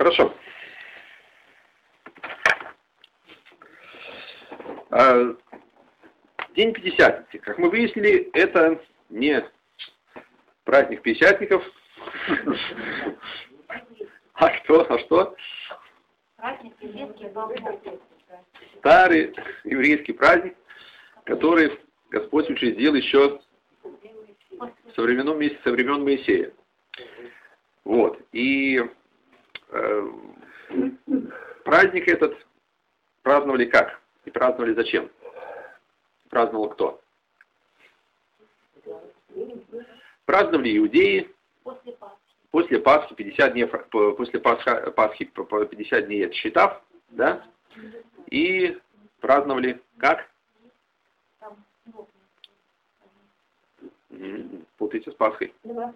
Хорошо. День Пятидесятницы. Как мы выяснили, это не праздник Пятидесятников. А кто? А что? Праздник еврейских богов. Старый еврейский праздник, который Господь учредил еще со времен Моисея. Вот. И праздник этот праздновали как? И праздновали зачем? Праздновал кто? Праздновали иудеи после Пасхи 50 дней, после Пасхи по 50 дней отсчитав, да? И праздновали как? Путайте с Пасхой.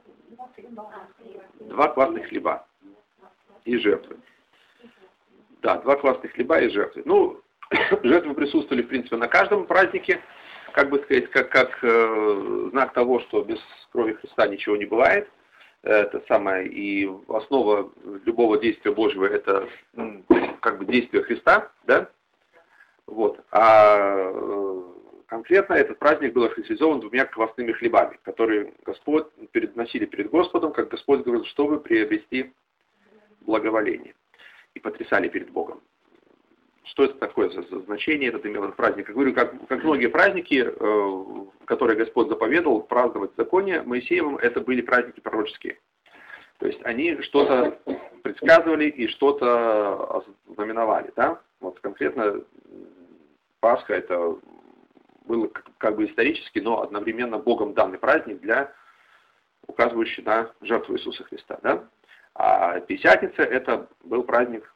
Два квасных хлеба и жертвы. Да, два квасных хлеба и жертвы. Ну, жертвы присутствовали, в принципе, на каждом празднике, как бы сказать, как знак того, что без крови Христа ничего не бывает. Это самое, и основа любого действия Божьего — это как бы действие Христа, да? Вот. А конкретно этот праздник был охарактеризован двумя квасными хлебами, которые Господь носили перед Господом, как Господь говорил, чтобы приобрести благоволение, и потрясали перед Богом. Что это такое за значение этот имел этот праздник? Как говорю, как многие праздники, которые Господь заповедовал праздновать в законе Моисеевым, это были праздники пророческие. То есть они что-то предсказывали и что-то знаменовали. Да? Вот конкретно Пасха — это был как бы исторический, но одновременно Богом данный праздник, указывающий на жертву Иисуса Христа. Да? А Пятидесятница — это был праздник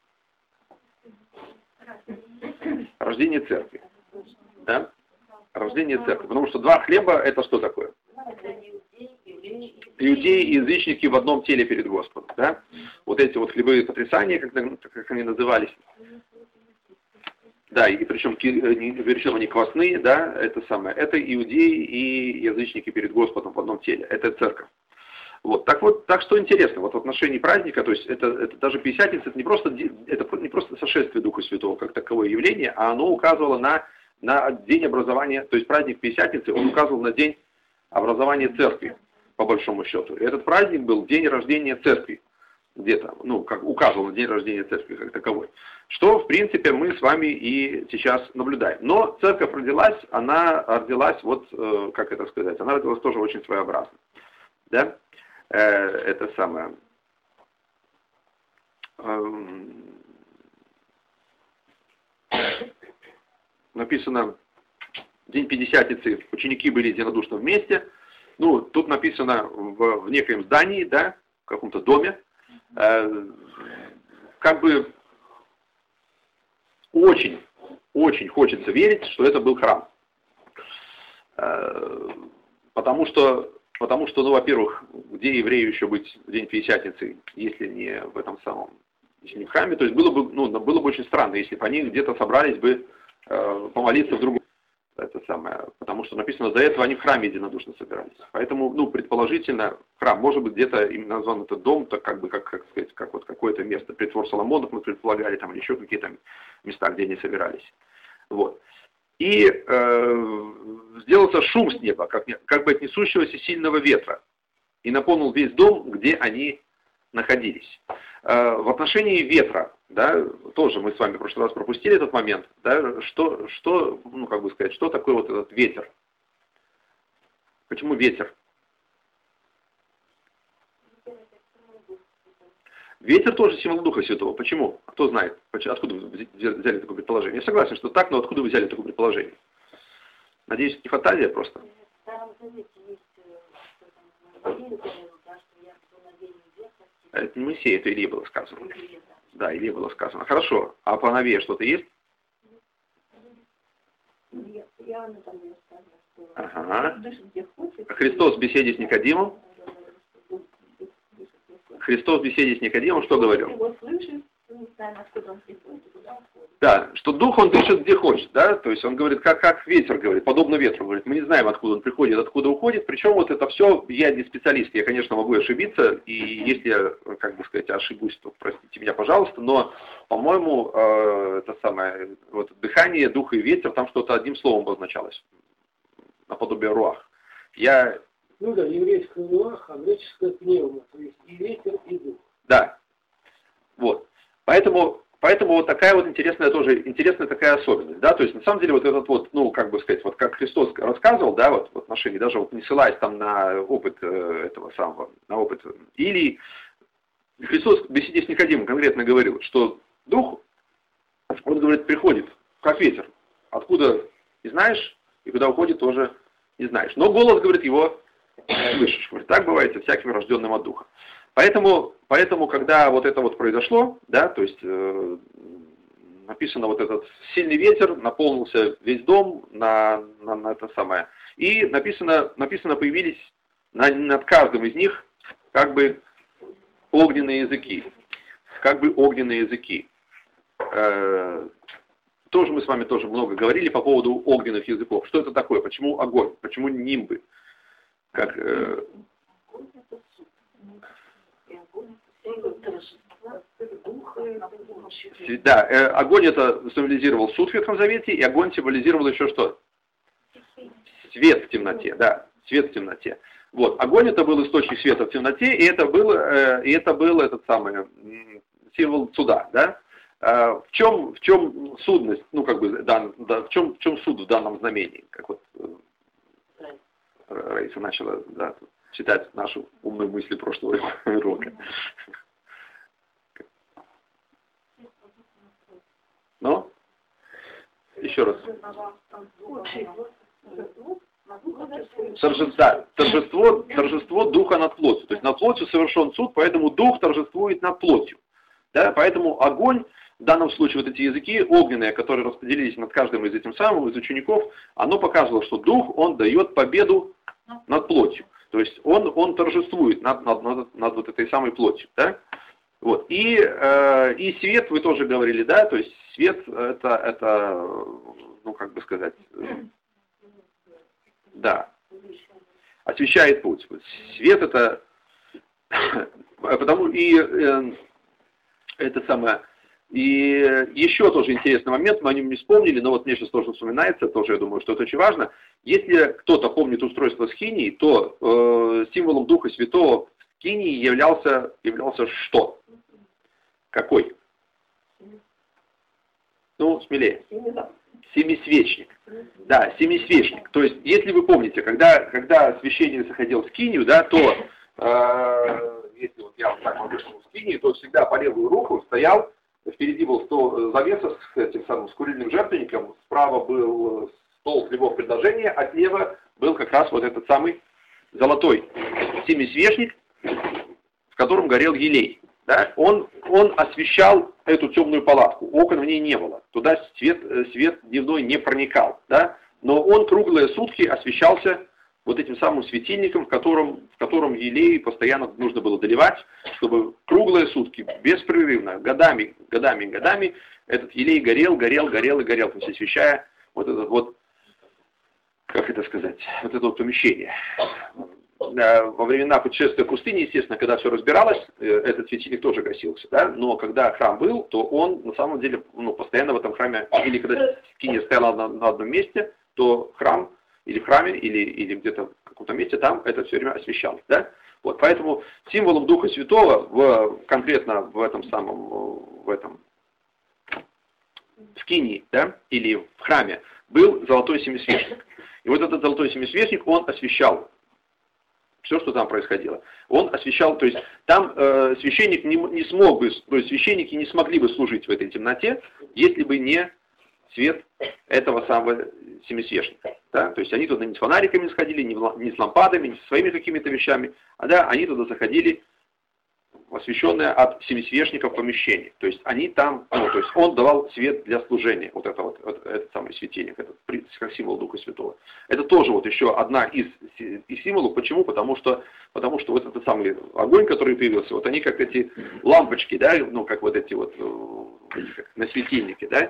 рождения церкви. Да? Рождение церкви. Потому что два хлеба — это что такое? Иудеи и язычники в одном теле перед Господом. Да? Вот эти вот хлебы потрясания, как они назывались. Да, и причем они квасные, да, это самое. Это иудеи и язычники перед Господом в одном теле. Это церковь. Вот, так что интересно, вот в отношении праздника, то есть это даже Пятидесятница, это не просто сошествие Духа Святого как таковое явление, а оно указывало на день образования, то есть праздник Пятидесятницы, он указывал на день образования церкви, по большому счету. И этот праздник был день рождения церкви, где-то, как указывал на день рождения церкви как таковой. Что, в принципе, мы с вами и сейчас наблюдаем. Но церковь она родилась, вот, как это сказать, она родилась тоже очень своеобразно. Да? Это самое. Написано, день Пятидесятницы ученики были единодушно вместе. Ну, тут написано в некоем здании, да, в каком-то доме. Как бы очень, очень хочется верить, что это был храм. Потому что, во-первых, где еврею еще быть в день Пятидесятницы, если не в этом самом, если не в храме, то есть было бы очень странно, если бы они где-то собрались бы помолиться в другом. Это самое, потому что написано, до этого они в храме единодушно собирались. Поэтому, предположительно, храм, может быть, где-то именно назван этот дом, так как сказать, как вот какое-то место, притвор Соломонов мы предполагали, там, или еще какие-то места, где они собирались. Вот. И сделался шум с неба, как бы от несущегося сильного ветра, и наполнил весь дом, где они находились. В отношении ветра, да, тоже мы с вами в прошлый раз пропустили этот момент, да, что такое вот этот ветер? Почему ветер? Ветер тоже символ Духа Святого. Почему? Кто знает? Откуда вы взяли такое предположение? Я согласен, что так, но откуда вы взяли такое предположение? Надеюсь, это не фантазия просто. Это не Моисею, это Илии было сказано. Да, Илии было сказано. Хорошо. А по Навее что-то есть? Ага. Христос в беседе с Никодимом. Христос в беседе с Никодимом что говорил? Да, что дух, он дышит где хочет, да, то есть он говорит, как ветер говорит, подобно ветру, говорит, мы не знаем, откуда он приходит, откуда уходит, причем вот это все, я не специалист, я, конечно, могу ошибиться, и если я, как бы сказать, ошибусь, то простите меня, пожалуйста, но, по-моему, это самое, вот дыхание, дух и ветер, там что-то одним словом обозначалось, наподобие руах. Ну да, еврейское руах, а греческое пневма, то есть и ветер, и дух. Да, вот, поэтому вот такая вот интересная такая особенность, да, то есть на самом деле вот этот вот, ну, как бы сказать, вот как Христос рассказывал, да, вот в отношении, даже вот не ссылаясь там на опыт этого самого, на опыт Илии, Христос в беседе с Никодимом конкретно говорил, что Дух, он говорит, приходит, как ветер, откуда не знаешь, и куда уходит тоже не знаешь, но голос, говорит, его слышишь, говорит, так бывает со всяким рожденным от Духа. Поэтому, когда вот это вот произошло, да, то есть написано вот этот сильный ветер, наполнился весь дом на это самое, и написано появились над каждым из них как бы огненные языки, Тоже мы с вами тоже много говорили по поводу огненных языков. Что это такое? Почему огонь? Почему нимбы? Да, огонь это символизировал суд в Ветхом Завете, и огонь символизировал еще что? Свет в темноте, да, свет в темноте. Вот, огонь это был источник света в темноте, и это был этот самый символ суда, да? В чем судность, ну как бы, в чем суд в данном знамении, как вот Раиса начала, да, читать наши умные мысли прошлого урока. Ну, еще раз. Торжество духа над плотью. То есть над плотью совершен суд, поэтому дух торжествует над плотью. Да, поэтому огонь, в данном случае вот эти языки огненные, которые распределились над каждым из этим самым, из учеников, оно показывало, что дух, он дает победу над плотью. То есть он торжествует над вот этой самой плотью. Да? Вот. И свет, вы тоже говорили, да, то есть свет это ну как бы сказать, да, освещает путь. Свет это, потому это самое, и еще тоже интересный момент, мы о нем не вспомнили, но вот мне сейчас тоже вспоминается, тоже я думаю, что это очень важно. Если кто-то помнит устройство скинии, то символом Духа Святого в скинии являлся что? Какой? Ну, смелее. Семисвечник. Да, семисвечник. То есть, если вы помните, когда священник заходил в скинию, да, то если вот я вот так вышел в скинию, то всегда по левую руку стоял, впереди был завеса с этим самым с курильным жертвенником, справа был стол хлебов предложения, а слева был как раз вот этот самый золотой семисвечник, в котором горел елей. Да? Он освещал эту темную палатку, окон в ней не было, туда свет дневной не проникал, да? Но он круглые сутки освещался вот этим самым светильником, в котором елей постоянно нужно было доливать, чтобы круглые сутки, беспрерывно, годами этот елей горел, то есть освещая вот этот вот, как это сказать, вот это вот помещение. Во времена путешествия в пустыне, естественно, когда все разбиралось, этот светильник тоже гасился, да? Но когда храм был, то он на самом деле постоянно в этом храме, или когда скиния стояла на одном месте, то храм, или в храме, или где-то в каком-то месте, там это все время освещалось, да? Вот, поэтому символом Духа Святого конкретно в этом скинии, да, или в храме, был золотой семисвечник. И вот этот золотой семисвечник, он освещал все, что там происходило. Он освещал, то есть там священник не смог бы, то есть священники не смогли бы служить в этой темноте, если бы не свет этого самого семисвечника. Да? То есть они туда не с фонариками сходили, не с лампадами, не со своими какими-то вещами, а да, они туда заходили освещенные от семисвечников помещений. То есть они там, то есть он давал свет для служения, вот этот самый светильник, этот как символ Духа Святого. Это тоже вот еще одна из символов. Почему? Потому что вот этот самый огонь, который появился, вот они как эти лампочки, да, ну как вот эти вот как на светильнике, да,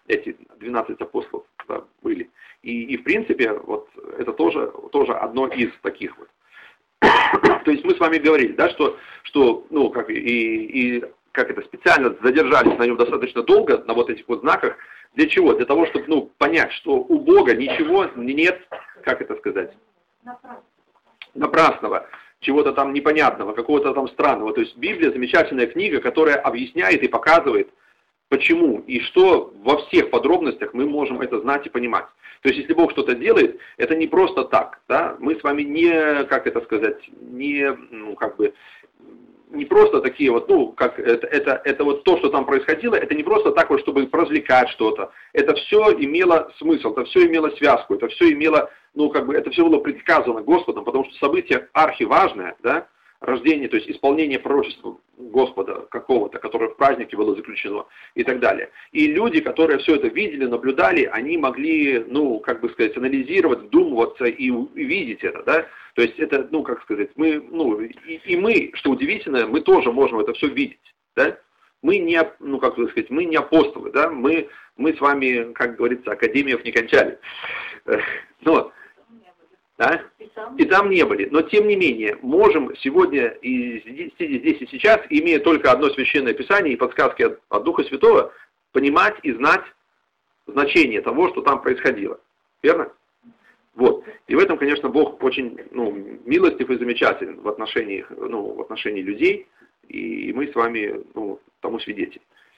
эти 12 апостолов да, были. И в принципе, вот это тоже одно из таких вот. То есть мы с вами говорили, да, что ну, как, как это, специально задержались на нем достаточно долго, на вот этих вот знаках. Для чего? Для того, чтобы ну, понять, что у Бога ничего нет, как это сказать, напрасного, чего-то там непонятного, какого-то там странного. То есть Библия замечательная книга, которая объясняет и показывает, почему и что во всех подробностях мы можем это знать и понимать. То есть, если Бог что-то делает, это не просто так, да? Мы с вами не, как это сказать, не, ну, как бы, не просто такие вот, ну, как это вот то, что там происходило, это не просто так вот, чтобы развлекать что-то. Это все имело смысл, это все имело связку, это все имело, ну, как бы, это все было предсказано Господом, потому что событие архиважное, да, рождение, то есть исполнение пророчества Господа какого-то, которое в празднике было заключено и так далее. И люди, которые все это видели, наблюдали, они могли, ну, как бы сказать, анализировать, вдумываться и видеть это, да. То есть это, ну, как сказать, мы, ну, и мы, что удивительно, мы тоже можем это все видеть, да. Мы не, ну, как сказать, мы не апостолы, да, мы с вами, как говорится, академиев не кончали. Но, да? И там не были. Но тем не менее, можем сегодня, и сидя здесь и сейчас, имея только одно священное писание и подсказки от Духа Святого, понимать и знать значение того, что там происходило. Верно? Вот. И в этом, конечно, Бог очень, ну, милостив и замечателен в отношении, ну, в отношении людей, и мы с вами, ну, тому свидетели.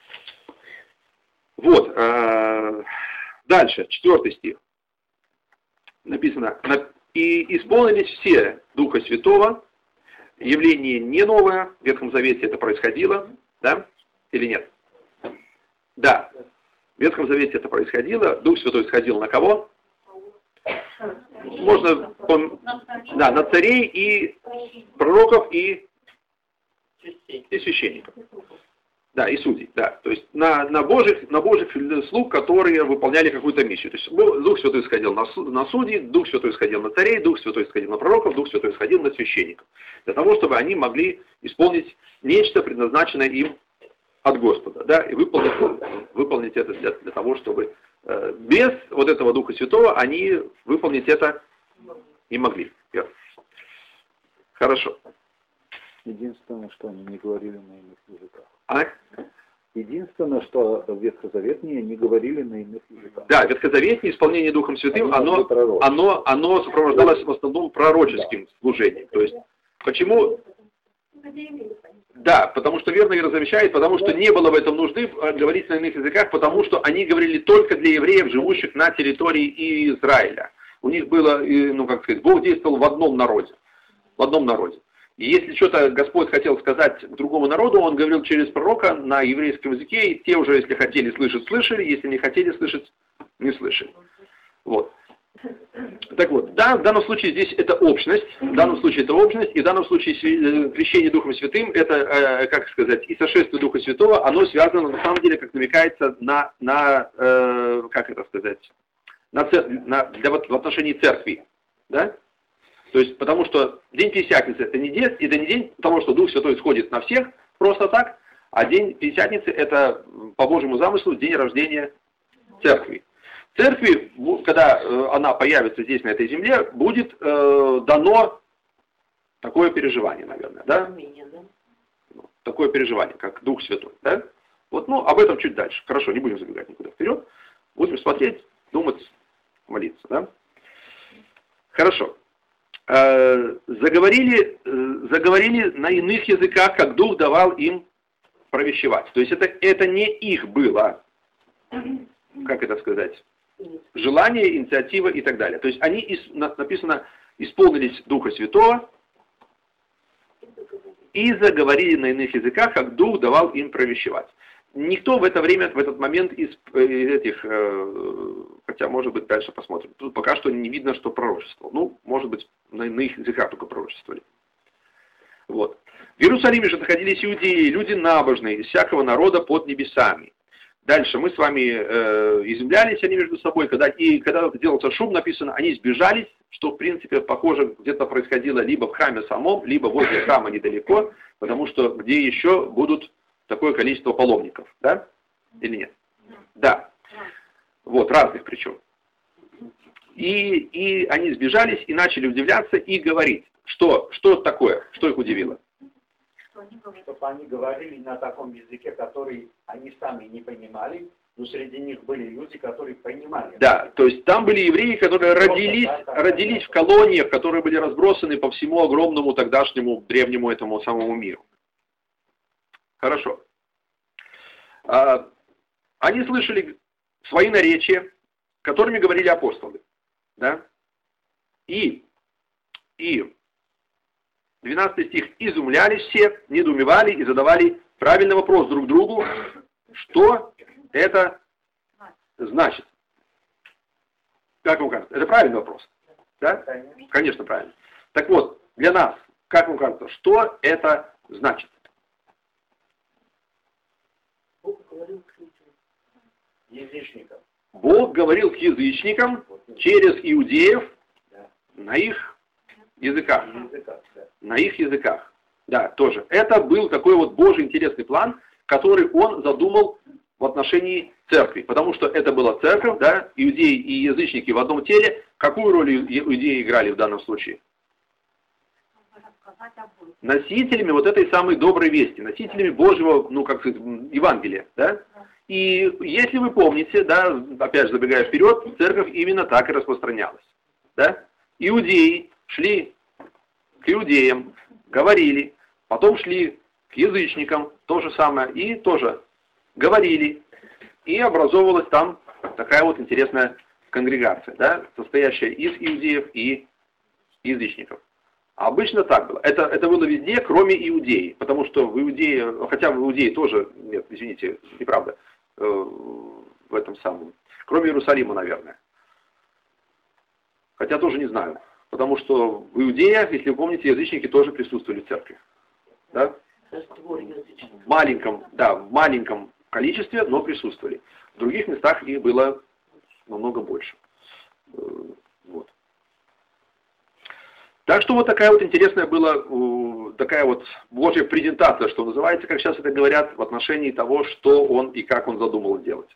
Вот. Дальше, 4 стих. Написано: «И исполнились все Духа Святого». Явление не новое, в Ветхом Завете это происходило, да? Или нет? Да. В Ветхом Завете это происходило. Дух Святой сходил на кого? Можно, да, на царей и пророков и священников. Да, и судей, да. То есть на Божьих слуг, которые выполняли какую-то миссию. То есть Дух Святой сходил на судей, Дух Святой сходил на царей, Дух Святой сходил на пророков, Дух Святой сходил на священников. Для того, чтобы они могли исполнить нечто, предназначенное им от Господа. Да, и выполнить это для того, чтобы без вот этого Духа Святого они выполнить это не могли. Хорошо. Единственное, что они не говорили на иных языках. А? Единственное, что в Ветхозаветные не говорили на иных языках. Да, Ветхозаветное исполнение Духом Святым, оно сопровождалось в основном пророческим служением. То есть, почему? Да, потому что верно Ира замечает, потому что не было в этом нужды говорить на иных языках, потому что они говорили только для евреев, живущих на территории Израиля. У них было, ну как сказать, Бог действовал в одном народе. В одном народе. И если что-то Господь хотел сказать к другому народу, Он говорил через пророка на еврейском языке, и те уже, если хотели слышать, слышали, если не хотели слышать, не слышали. Вот. Так вот, да, в данном случае здесь это общность, и в данном случае крещение Духом Святым, это, как сказать, и сошествие Духа Святого, оно связано, на самом деле, как намекается, как это сказать, в отношении церкви, да? То есть, потому что День Пятидесятницы это не день того, что Дух Святой сходит на всех просто так, а День Пятидесятницы это по Божьему замыслу день рождения церкви. Церкви, когда она появится здесь, на этой земле, будет дано такое переживание, наверное, да? Такое переживание, как Дух Святой, да? Вот, ну, об этом чуть дальше. Хорошо, не будем забегать никуда вперед. Будем смотреть, думать, молиться, да? Хорошо. Заговорили на иных языках, как Дух давал им провещевать. То есть это не их было, как это сказать, желание, инициатива и так далее. То есть они, написано, исполнились Духа Святого и заговорили на иных языках, как Дух давал им провещевать. Никто в это время, в этот момент из этих, хотя, может быть, дальше посмотрим. Тут пока что не видно, что пророчествовал. Ну, может быть, на иных языках только пророчествовали. Вот. В Иерусалиме же находились иудеи, люди набожные, из всякого народа под небесами. Дальше мы с вами изумлялись они между собой, когда делался шум, написано, они сбежались, что, в принципе, похоже, где-то происходило либо в храме самом, либо возле храма недалеко, потому что где еще будут такое количество паломников, да? Или нет? Да. Вот, разных причем. И они сбежались и начали удивляться и говорить, что это такое, что их удивило. Чтобы они говорили на таком языке, который они сами не понимали, но среди них были люди, которые понимали. Да, то есть там были евреи, которые родились в колониях, которые были разбросаны по всему огромному тогдашнему древнему этому самому миру. Хорошо. Они слышали свои наречия, которыми говорили апостолы. Да? И 12 стих. Изумлялись все, недоумевали и задавали правильный вопрос друг другу, что это значит. Как вам кажется? Это правильный вопрос? Да? Конечно, правильно. Так вот, для нас, как вам кажется, что это значит? Язычникам. Бог говорил к язычникам через иудеев на их языках. На их языках. Да, тоже. Это был такой вот Божий интересный план, который он задумал в отношении церкви. Потому что это была церковь, да, иудеи и язычники в одном теле. Какую роль иудеи играли в данном случае? Носителями вот этой самой доброй вести, носителями Божьего, ну, как сказать, Евангелия, да? И если вы помните, да, опять же забегая вперед, церковь именно так и распространялась, да? Иудеи шли к иудеям, говорили, потом шли к язычникам, то же самое, и тоже говорили, и образовывалась там такая вот интересная конгрегация, да, состоящая из иудеев и язычников. Обычно так было. Это было везде, кроме Иудеи. Потому что в Иудее, хотя в Иудее тоже, нет, извините, неправда, в этом самом. Кроме Иерусалима, наверное. Хотя тоже не знаю. Потому что в Иудее, если вы помните, язычники тоже присутствовали в церкви. Да? В маленьком количестве, но присутствовали. В других местах их было намного больше. Вот. Так что вот такая вот интересная была, такая вот Божья презентация, что называется, как сейчас это говорят, в отношении того, что он и как он задумал делать.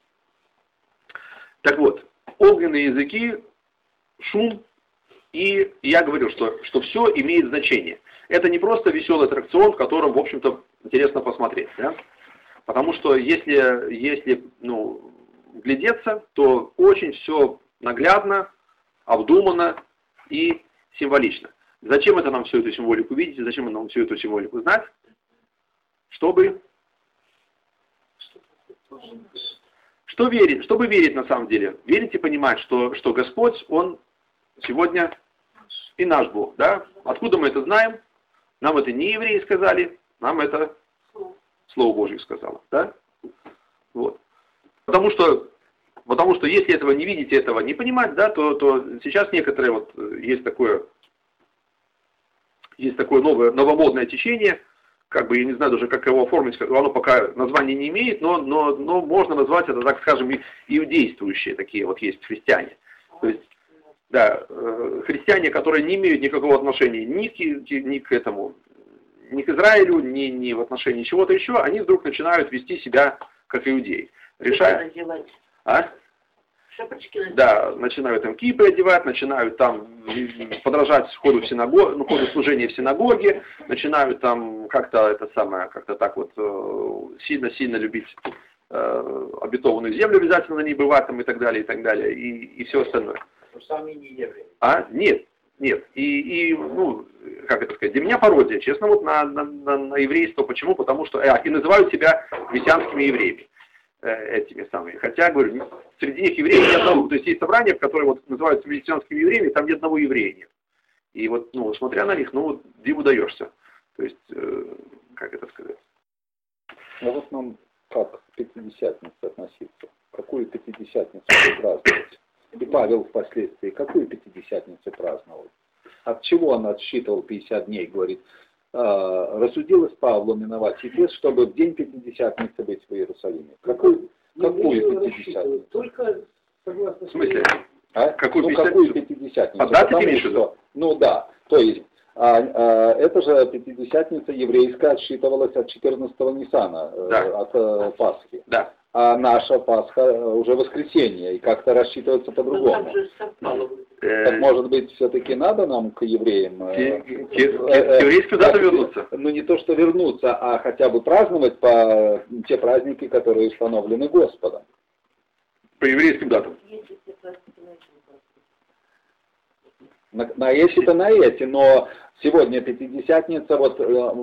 Так вот, огненные языки, шум, и я говорил, что все имеет значение. Это не просто веселый аттракцион, в котором, в общем-то, интересно посмотреть. Да? Потому что если глядеться, то очень все наглядно, обдуманно и символично. Зачем это нам всю эту символику видеть, зачем нам всю эту символику знать? Чтобы верить на самом деле. Верить и понимать, что Господь, Он сегодня и наш Бог. Да? Откуда мы это знаем? Нам это не евреи сказали, нам это Слово Божье сказало. Да? Вот. Потому что если этого не видеть, этого не понимать, да, то сейчас некоторые, вот есть такое новомодное течение, как бы я не знаю даже, как его оформить, оно пока названия не имеет, но можно назвать это, так скажем, иудействующие такие вот есть христиане. То есть, да, христиане, которые не имеют никакого отношения ни к этому, ни к Израилю, ни в отношении чего-то еще, они вдруг начинают вести себя как иудеи. Решают. Да, начинают там кипы одевать, начинают там подражать ходу служения в синагоге, начинают там как-то так вот сильно любить обетованную землю, обязательно на ней бывать там и так далее, и все остальное. Но сами не евреи. Нет. Как это сказать, для меня пародия, честно, вот на еврейство. Почему? Потому что и называют себя мессианскими евреями. Этими самыми. Хотя, говорю, среди них евреев ни одного. То есть есть собрания, которые вот называются мессианскими евреями, там ни одного еврея нет. И вот, смотря на них, диву даешься. То есть, как это сказать? А в основном, как к Пятидесятнице относиться? Какую Пятидесятницу праздновать? И Павел впоследствии, какую Пятидесятницу праздновал? От чего он отсчитывал 50 дней, говорит, рассудилось Павлу миновать Ефес, чтобы в день Пятидесятницы быть в Иерусалиме. Какую Пятидесятницу? Только согласно... В смысле? Какую Пятидесятницу? По дате ты имеешь в виду? Да. То есть, эта же Пятидесятница еврейская отсчитывалась от 14-го Ниссана, да. от Пасхи. Да. а наша Пасха уже воскресенье, и как-то рассчитываться по-другому. Так, может быть, все-таки надо нам к евреям? К еврейскую дату вернуться? Ну, не то, что вернуться, а хотя бы праздновать по те праздники, которые установлены Господом. По еврейским датам. На эти-то на эти, но сегодня Пятидесятница, вот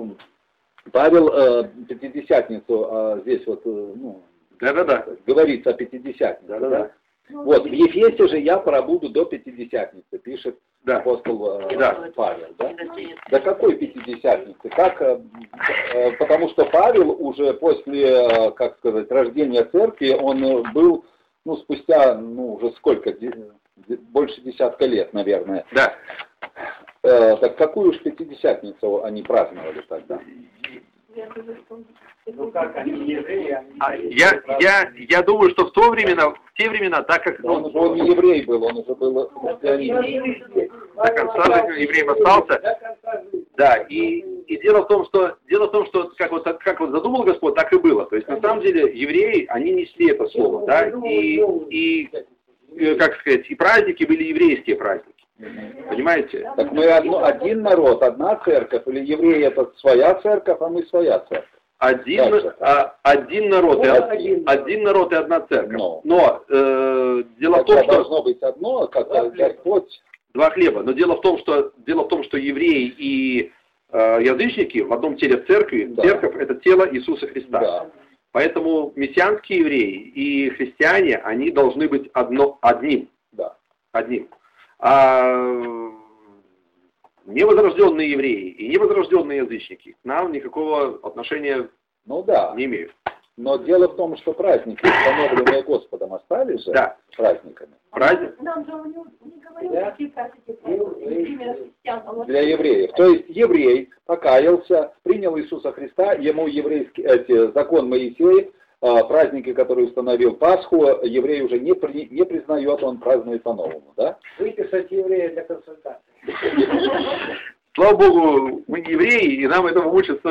Павел Пятидесятницу здесь вот, говорится о Пятидесятнице. Да-да-да. Вот, в Ефесе же я пробуду до Пятидесятницы, пишет апостол Павел. Да? До какой Пятидесятницы? Как, потому что Павел уже после, как сказать, рождения церкви, он был, спустя, уже сколько, больше десятка лет, наверное. Да. Так какую уж Пятидесятницу они праздновали тогда? Как они евреи, Я думаю, что в те времена, так как... Он не еврей был, он уже был христианин. До конца жизни евреем остался. Да, и дело в том, что как вот задумал Господь, так и было. То есть на самом деле евреи, они несли это слово, да, и как сказать, и праздники были еврейские праздники. Понимаете? Так мы один народ, одна церковь, или евреи это своя церковь, а мы своя церковь? Один народ и одна церковь. Но дело в том, что должно быть одно, как Господь. Два хлеба. Но дело в том, что евреи и язычники в одном теле в церкви, церковь это тело Иисуса Христа. Да. Поэтому мессианские евреи и христиане, они должны быть одним. Да. Одним. А невозрожденные евреи и невозрожденные язычники к нам никакого отношения не имеют. Но дело в том, что праздники, установленные Господом, остались же праздниками. Нам же не говорил, какие праздники для евреев. То есть еврей покаялся, принял Иисуса Христа, ему еврейский закон Моисеев, праздники, которые установил Пасху, еврей уже не признает, он празднует по-новому, да? Выписать еврея для консультации. Слава Богу, мы не евреи, и нам этому учатся.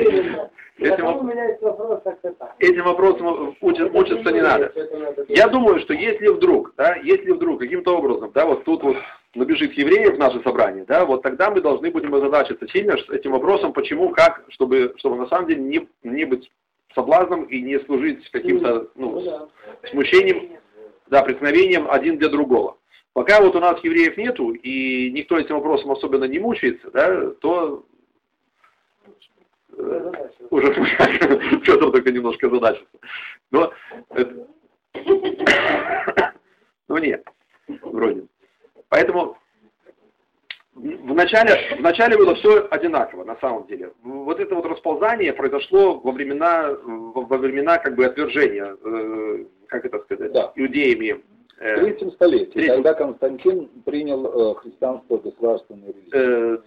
Этим вопросом учиться не надо. Я думаю, что если вдруг каким-то образом, вот тут вот набежит евреев в наше собрание, вот тогда мы должны будем озадачиться сильно этим вопросом, почему, как, чтобы на самом деле не быть соблазном и не служить каким-то смущением, преткновением один для другого. Пока вот у нас евреев нету, и никто этим вопросом особенно не мучается, то уже Петр только немножко задачится. Но нет, вроде. Поэтому вначале было все одинаково, на самом деле. Вот это вот расползание произошло во времена как бы отвержения, как это сказать, иудеями. В третьем столетии, когда Константин принял христианство государственной религии.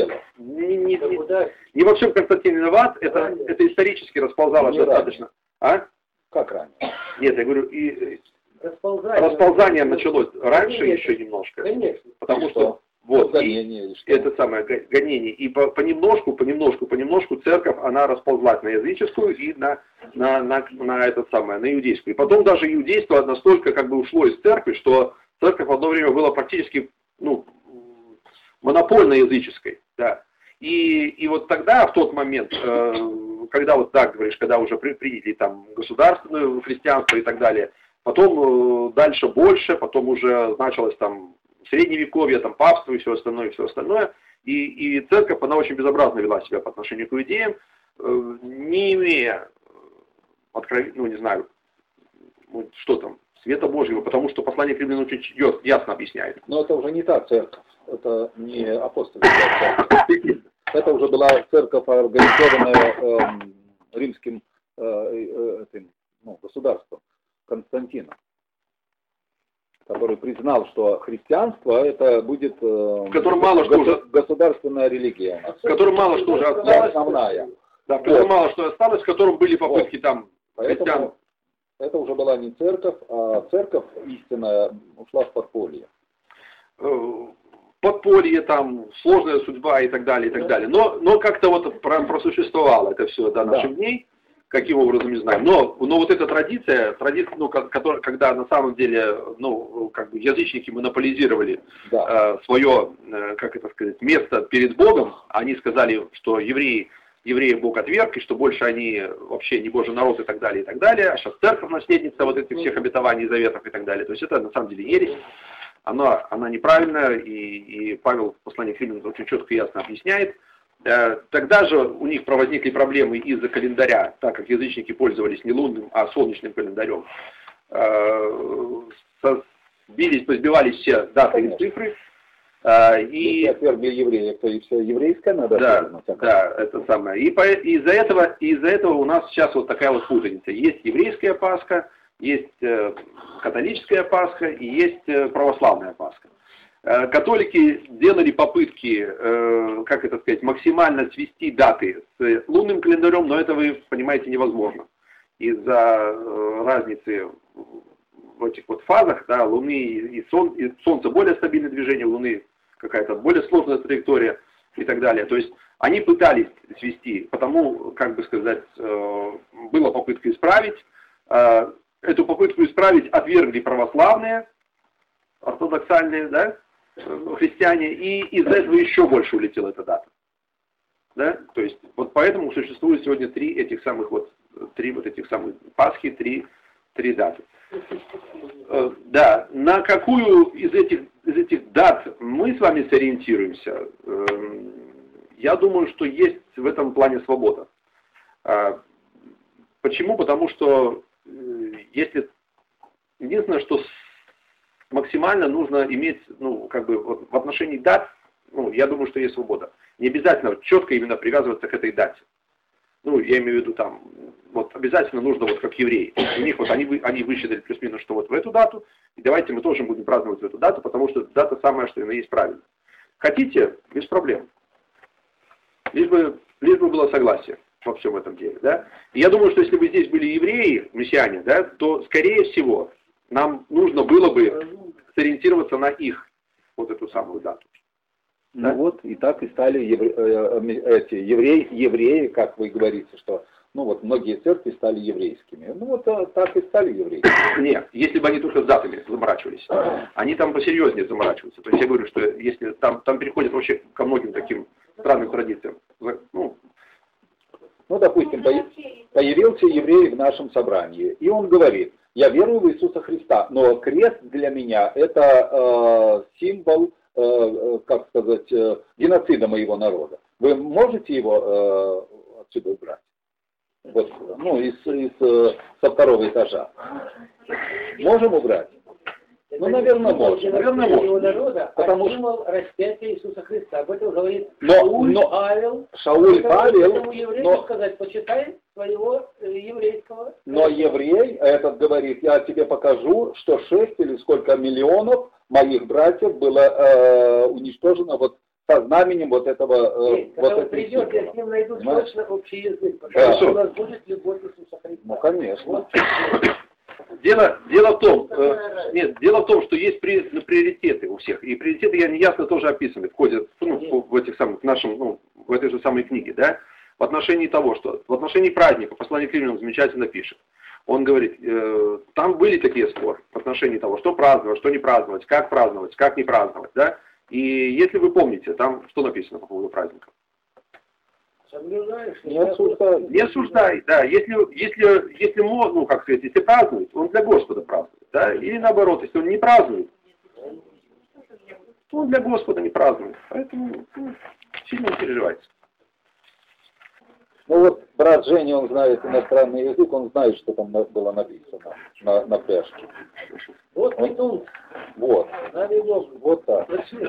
Не во всем Константин виноват, это исторически расползалось достаточно. Как ранее? Нет, я говорю, расползание началось раньше еще немножко. Конечно. Потому что это самое гонение. И понемножку церковь, она расползлась на языческую и на иудейскую. И потом даже иудейство настолько как бы ушло из церкви, что церковь в одно время была практически, монопольно языческой. Да. И вот тогда, в тот момент, когда вот так говоришь, когда уже приняли там государственное христианство и так далее, потом дальше больше, потом уже началось там средневековье, там папство и все остальное, и церковь, она очень безобразно вела себя по отношению к иудеям, не имея света Божьего, потому что послание к римлянам очень ясно объясняет. Но это уже не та церковь, это не апостольская церковь. Это уже была церковь, организованная римским государством Константина, который признал, что христианство это будет государственная религия у нас. В котором мало что уже осталось. Основная. Да, в котором мало что осталось, в котором были попытки там христиан. Это уже была не церковь, а церковь истинная ушла в подполье. Подполье, там, сложная судьба и так далее, и так далее. Но как-то вот просуществовало это все до наших дней. каким образом, не знаю. Но вот эта традиция, ну, когда на самом деле, ну, как бы язычники монополизировали свое, как это сказать, место перед Богом, они сказали, что евреи Бог отверг, и что больше они вообще не Божий народ и так далее, а сейчас церковь наследница вот этих всех обетований, заветов и так далее. То есть это на самом деле ересь, она неправильная, и Павел в послании к Римлянам очень четко и ясно объясняет. Тогда же у них возникли проблемы из-за календаря, так как язычники пользовались не лунным, а солнечным календарем. Сбивались все даты и цифры. И отвергли евреев, то и все еврейское надо. Да, это самое. И из-за этого у нас сейчас вот такая вот путаница. Есть еврейская Пасха, есть католическая Пасха и есть православная Пасха. Католики делали попытки, как это сказать, максимально свести даты с лунным календарем, но это, вы понимаете, невозможно. Из-за разницы в этих вот фазах, да, Луны и Солнца более стабильное движение, Луны какая-то более сложная траектория и так далее. То есть они пытались свести, потому, как бы сказать, была попытка исправить. Эту попытку исправить отвергли православные, ортодоксальные, да, христиане, и из-за этого еще больше улетела эта дата. Да? То есть вот поэтому существует сегодня три этих самых Пасхи, три даты. Да, на какую из этих дат мы с вами сориентируемся, я думаю, что есть в этом плане свобода. Почему? Потому что если единственное, что максимально нужно иметь, ну, как бы вот в отношении дат, ну, я думаю, что есть свобода. Не обязательно четко именно привязываться к этой дате. Ну, я имею в виду там, вот обязательно нужно вот как евреи. У них вот они высчитали плюс-минус, что вот в эту дату, и давайте мы тоже будем праздновать в эту дату, потому что дата самая, что она есть правильно. Хотите, без проблем. Лишь бы было согласие во всем этом деле, да. И я думаю, что если бы здесь были евреи, мессиане, да, то, скорее всего, нам нужно было бы сориентироваться на их вот эту самую дату. Ну вот, и так и стали евреи, как вы говорите, что, ну вот, многие церкви стали еврейскими. Ну вот, так и стали еврейскими. Нет, если бы они только с датами заморачивались, они там посерьезнее заморачиваются. То есть я говорю, что если там переходят вообще ко многим таким странным традициям. Ну, допустим, появился еврей в нашем собрании, и он говорит: я верую в Иисуса Христа, но крест для меня это символ, как сказать, геноцида моего народа. Вы можете его отсюда убрать? Вот, ну, со второго этажа. Можем убрать? Ну, наверное, можем. Его народа, потому символ распятия Иисуса Христа. Об этом говорит Шауль Павел. Поэтому еврею сказать: почитай своего еврейского. Но еврей этот говорит: я тебе покажу, что 6 или сколько миллионов моих братьев было уничтожено вот со знаменем вот этого... Когда он придет, я с ним найду точно общий язык, потому что у нас будет любовь Иисуса Христа. Ну, конечно. Дело в том, что есть приоритеты у всех. И приоритеты неясно тоже описаны в ходе, в этих самых, в этой же самой книге, да, в отношении того, что в отношении праздника послание к Римлянам замечательно пишет. Он говорит, там были такие споры в отношении того, что праздновать, что не праздновать, как не праздновать, да. И если вы помните, там что написано по поводу праздников? Не осуждай. Не осуждай, да. Если ну, как сказать, если празднует, он для Господа празднует, да. Или наоборот, если он не празднует, то он для Господа не празднует. Поэтому сильно не переживайте. Ну вот брат Женя, он знает иностранный язык, он знает, что там было написано на пляжке. Вот Петун. Вот. Вот так.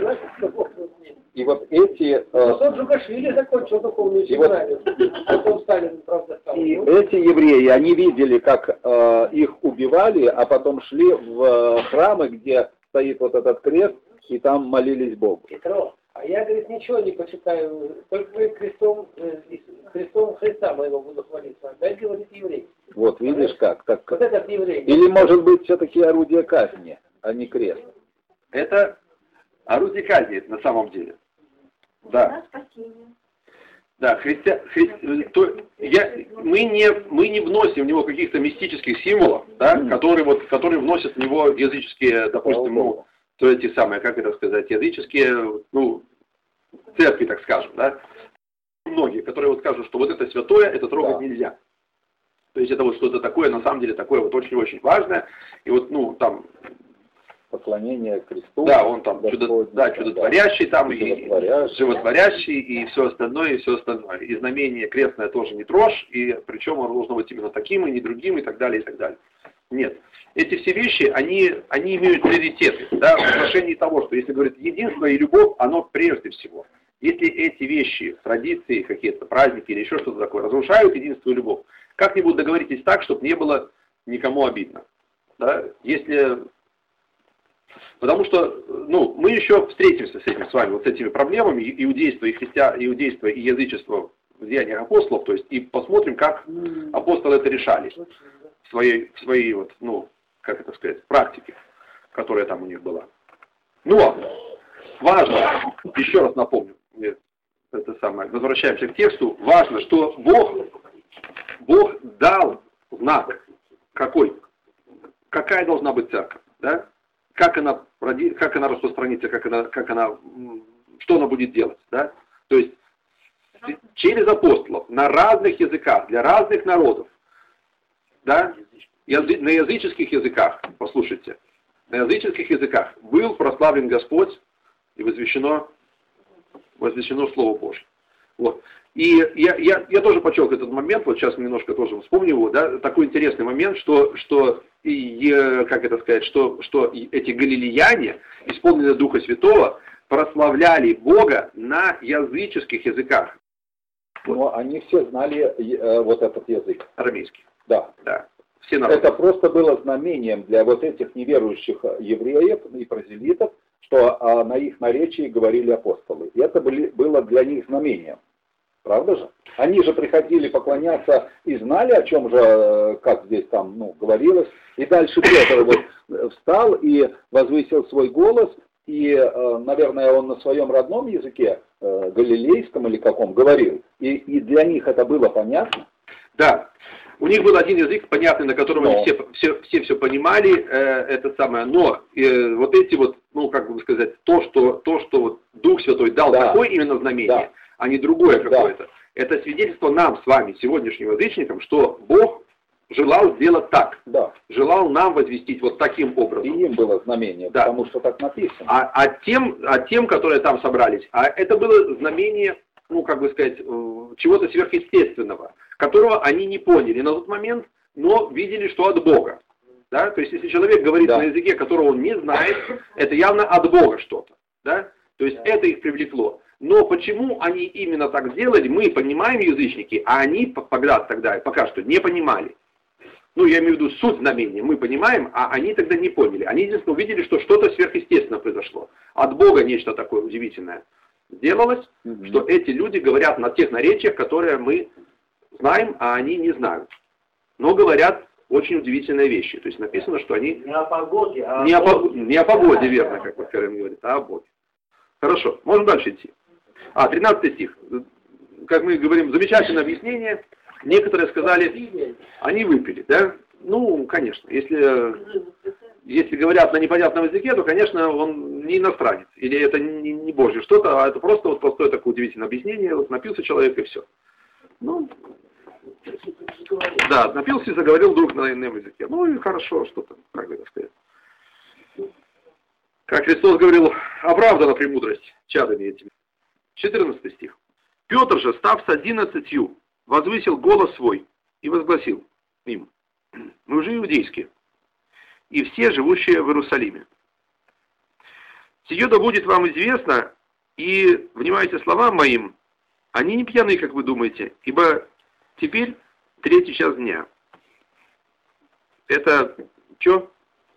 И вот эти... Тот Джугашвили закончил духовную семинарию. Потом Сталин, правда, стал. И эти евреи, они видели, как их убивали, а потом шли в храмы, где стоит вот этот крест, и там молились Богу. Петро, а я, говорит, ничего не почитаю, только крестом Христа моего буду хвалиться. Опять говорит еврей. Вот, видишь как? Вот этот еврей. Или, может быть, все-таки орудие казни, а не крест. Это орудие казни, это на самом деле. Да. Да, мы не вносим в него каких-то мистических символов, да, которые вносят в него языческие, допустим, ну, то эти самые, как это сказать, языческие, ну, церкви, так скажем, да. Многие, которые вот скажут, что вот это святое, это трогать нельзя. То есть это вот что-то такое, на самом деле, такое вот очень-очень важное. И вот, ну, там... Поклонение кресту. Да, он там чудотворящий, там, и животворящий, и все остальное, и все остальное. И знамение крестное тоже не трожь, и причем оно должно быть именно таким, и не другим, и так далее, и так далее. Нет. Эти все вещи, они имеют приоритеты, да, в отношении того, что если говорить единство и любовь, оно прежде всего. Если эти вещи, традиции какие-то, праздники или еще что-то такое разрушают единство и любовь, как-нибудь договоритесь так, чтобы не было никому обидно. Да? Потому что, ну, мы еще встретимся с этим с вами, вот с этими проблемами иудейства и язычества в деяниях апостолов, то есть и посмотрим, как апостолы это решали в своей вот, ну, как это сказать, практике, которая там у них была. Ну ладно, важно, еще раз напомню, это самое, возвращаемся к тексту, важно, что Бог дал знак, какая должна быть церковь, да? Как она распространится, что она будет делать, да? То есть через апостолов на разных языках, для разных народов, да? На языческих языках, послушайте, на языческих языках был прославлен Господь и возвещено Слово Божье. Вот. И я тоже подчеркиваю этот момент, вот сейчас немножко тоже вспомню его, да, такой интересный момент, что как это сказать, что эти галилеяне, исполненные Духа Святого, прославляли Бога на языческих языках. Вот. Но они все знали вот этот язык. Арамейский. Да. Все народы. Это просто было знамением для вот этих неверующих евреев и прозелитов, что на их наречии говорили апостолы. И это было для них знамением. Правда же? Они же приходили поклоняться и знали, о чем же, как здесь там, ну, говорилось. И дальше Петр вот встал и возвысил свой голос, и, наверное, он на своем родном языке, галилейском или каком, говорил. И для них это было понятно. Да. У них был один язык, понятный, на котором они все понимали, это самое, но вот эти вот, ну, как бы сказать, то, что вот Дух Святой дал такое именно знамение, а не другое какое-то, это свидетельство нам с вами, сегодняшним язычникам, что Бог желал сделать так, желал нам возвестить вот таким образом. И им было знамение, потому что так написано. А тем, которые там собрались, это было знамение, ну, как бы сказать, чего-то сверхъестественного, которого они не поняли на тот момент, но видели, что от Бога. Да? То есть, если человек говорит на языке, которого он не знает, это явно от Бога что-то. Да? То есть, это их привлекло. Но почему они именно так сделали, мы понимаем, язычники, а они пока что не понимали. Ну, я имею в виду суть знамения, мы понимаем, а они тогда не поняли. Они единственно увидели, что что-то сверхъестественное произошло. От Бога нечто такое удивительное сделалось, что эти люди говорят на тех наречиях, которые мы знаем, а они не знают. Но говорят очень удивительные вещи. То есть написано, что они... Не о погоде, не о погоде, верно, как Карим говорит, а о Боге. Хорошо, можем дальше идти. 13 стих. Как мы говорим, замечательное объяснение. Некоторые сказали, они выпили, да? Ну, конечно, если говорят на непонятном языке, то, конечно, он не иностранец. Или это не Божье что-то, а это просто вот простое такое удивительное объяснение. Вот напился человек и все. Ну, да, напился и заговорил вдруг на ином языке. Ну и хорошо, что там, как бы это сказать. Как Христос говорил, оправдана премудрость чадами этими. 14 стих. Петр же, став с 11, возвысил голос свой и возгласил им: мы же иудейские, и все живущие в Иерусалиме. Сие да будет вам известно, и внимайте словам моим, они не пьяны, как вы думаете, ибо теперь 3 час дня. Это что?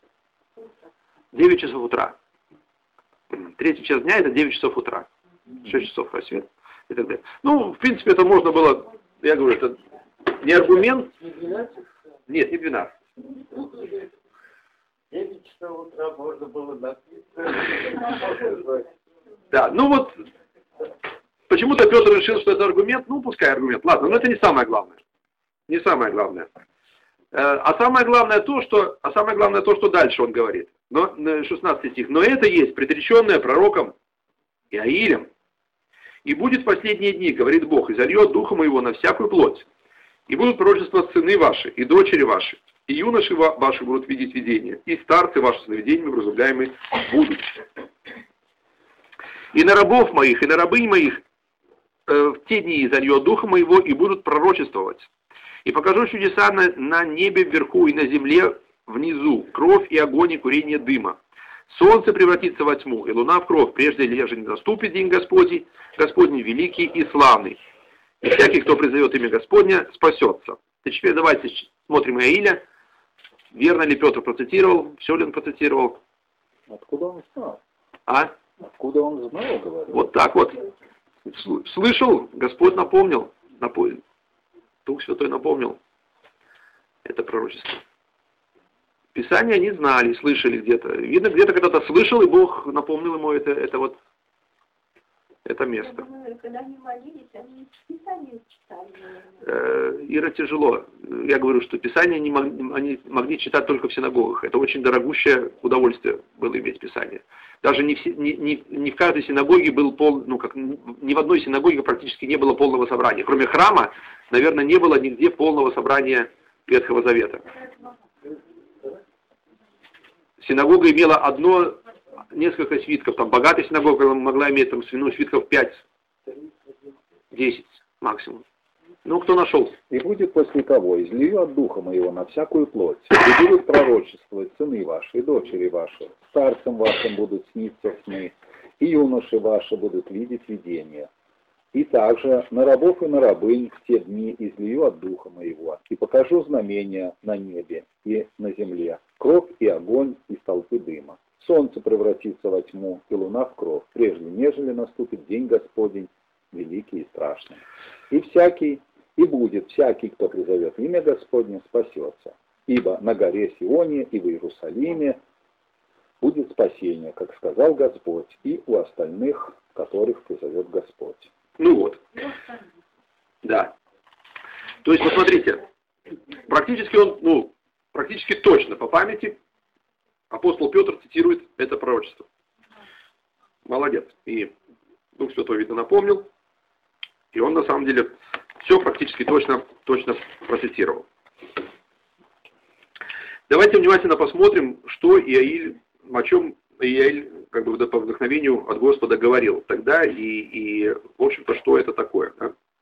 9 часов утра. 3 час дня — это 9 часов утра. 6 часов рассвет и так далее. Ну, в принципе, это можно было, я говорю, это не аргумент. Нет, не 12. 9 часов утра можно было напиться. Да, ну вот, в почему-то Петр решил, что это аргумент, ну, пускай аргумент, ладно, но это не самое главное. Не самое главное. А самое главное то, что дальше он говорит. Но, 16 стих. Но это есть предреченное пророком Иаилем. И будет в последние дни, говорит Бог, и зальет духа моего на всякую плоть. И будут пророчества сыны ваши, и дочери ваши, и юноши ваши будут видеть видения, и старцы ваши сновидениями вразумляемые будут. И на рабов моих, и на рабынь моих в те дни зальет духа моего, и будут пророчествовать. И покажу чудеса на небе вверху и на земле внизу, кровь и огонь и курение дыма. Солнце превратится во тьму, и луна в кровь, прежде лежа не наступит день Господень великий и славный. И всякий, кто призовет имя Господня, спасется. И теперь давайте смотрим Иаиля. Верно ли Петр процитировал? Все ли он процитировал? Откуда он знал? А? Откуда он знал, говорю? Вот так вот. Слышал, Господь напомнил. Дух Святой напомнил это пророчество. Писание они знали, слышали где-то. Видно, где-то когда-то слышал, и Бог напомнил ему это место. Я думаю, когда они молились, они Писание читали. Ира, тяжело. Я говорю, что Писание они могли читать только в синагогах. Это очень дорогущее удовольствие было иметь Писание. Даже не в каждой синагоге был ни в одной синагоге практически не было полного собрания. Кроме храма, наверное, не было нигде полного собрания Ветхого Завета. Синагога имела несколько свитков. Там богатая синагога могла иметь свитков 5-10 максимум. Ну, кто нашел? И будет после того, излию от духа моего на всякую плоть, и будут пророчествовать сыны ваши и дочери ваши, старцам вашим будут сниться сны, и юноши ваши будут видеть видения. И также на рабов и на рабынь в те дни излию от духа моего, и покажу знамения на небе и на земле, кровь и огонь и столпы дыма. Солнце превратится во тьму, и луна в кровь, прежде нежели наступит день Господень, великий и страшный. И будет всякий, кто призовет имя Господне, спасется. Ибо на горе Сионе и в Иерусалиме будет спасение, как сказал Господь, и у остальных, которых призовет Господь. Ну вот. Да. То есть, посмотрите, практически точно по памяти апостол Петр цитирует это пророчество. Молодец. И Дух Святой, видно, напомнил. И он, на самом деле, все практически точно процитировал. Давайте внимательно посмотрим, о чем Иаиль, как бы по вдохновению от Господа говорил тогда, и в общем-то, что это такое.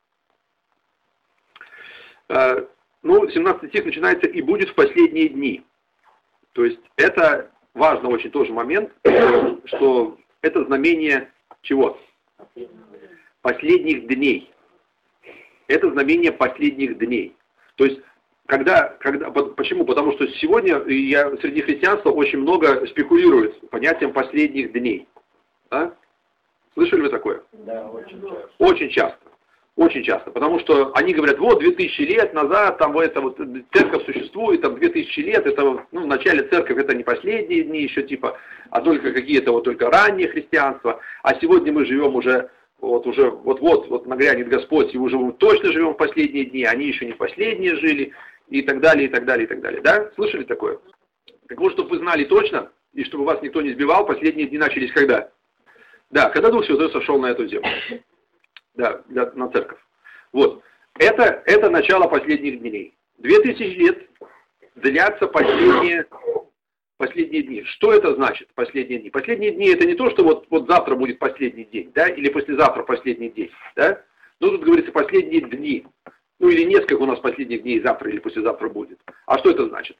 Да? 17 стих начинается «И будет в последние дни». То есть это важный очень тоже момент, что это знамение чего? Последних дней. Это знамение последних дней. То есть, почему? Потому что сегодня среди христианства очень много спекулирует понятием последних дней. Да? Слышали вы такое? Да, очень часто. Очень часто. Очень часто. Потому что они говорят, 2000 лет назад, церковь существует, 2000 лет, в начале церковь это не последние дни еще а только какие-то только раннее христианство. А сегодня мы живем уже нагрянет Господь, и уже мы точно живем в последние дни, они еще не последние жили, и так далее, и так далее, и так далее. Да? Слышали такое? Так вот, чтобы вы знали точно, и чтобы вас никто не сбивал, последние дни начались когда? Да, когда Дух Святой сошел на эту землю. Да, на церковь. Вот. Это начало последних дней. 2000 лет длятся последние дни. Что это значит, последние дни? Последние дни это не то, что вот завтра будет последний день, да, или послезавтра последний день, да. Ну, тут говорится последние дни. Ну, или несколько у нас последних дней завтра или послезавтра будет. А что это значит?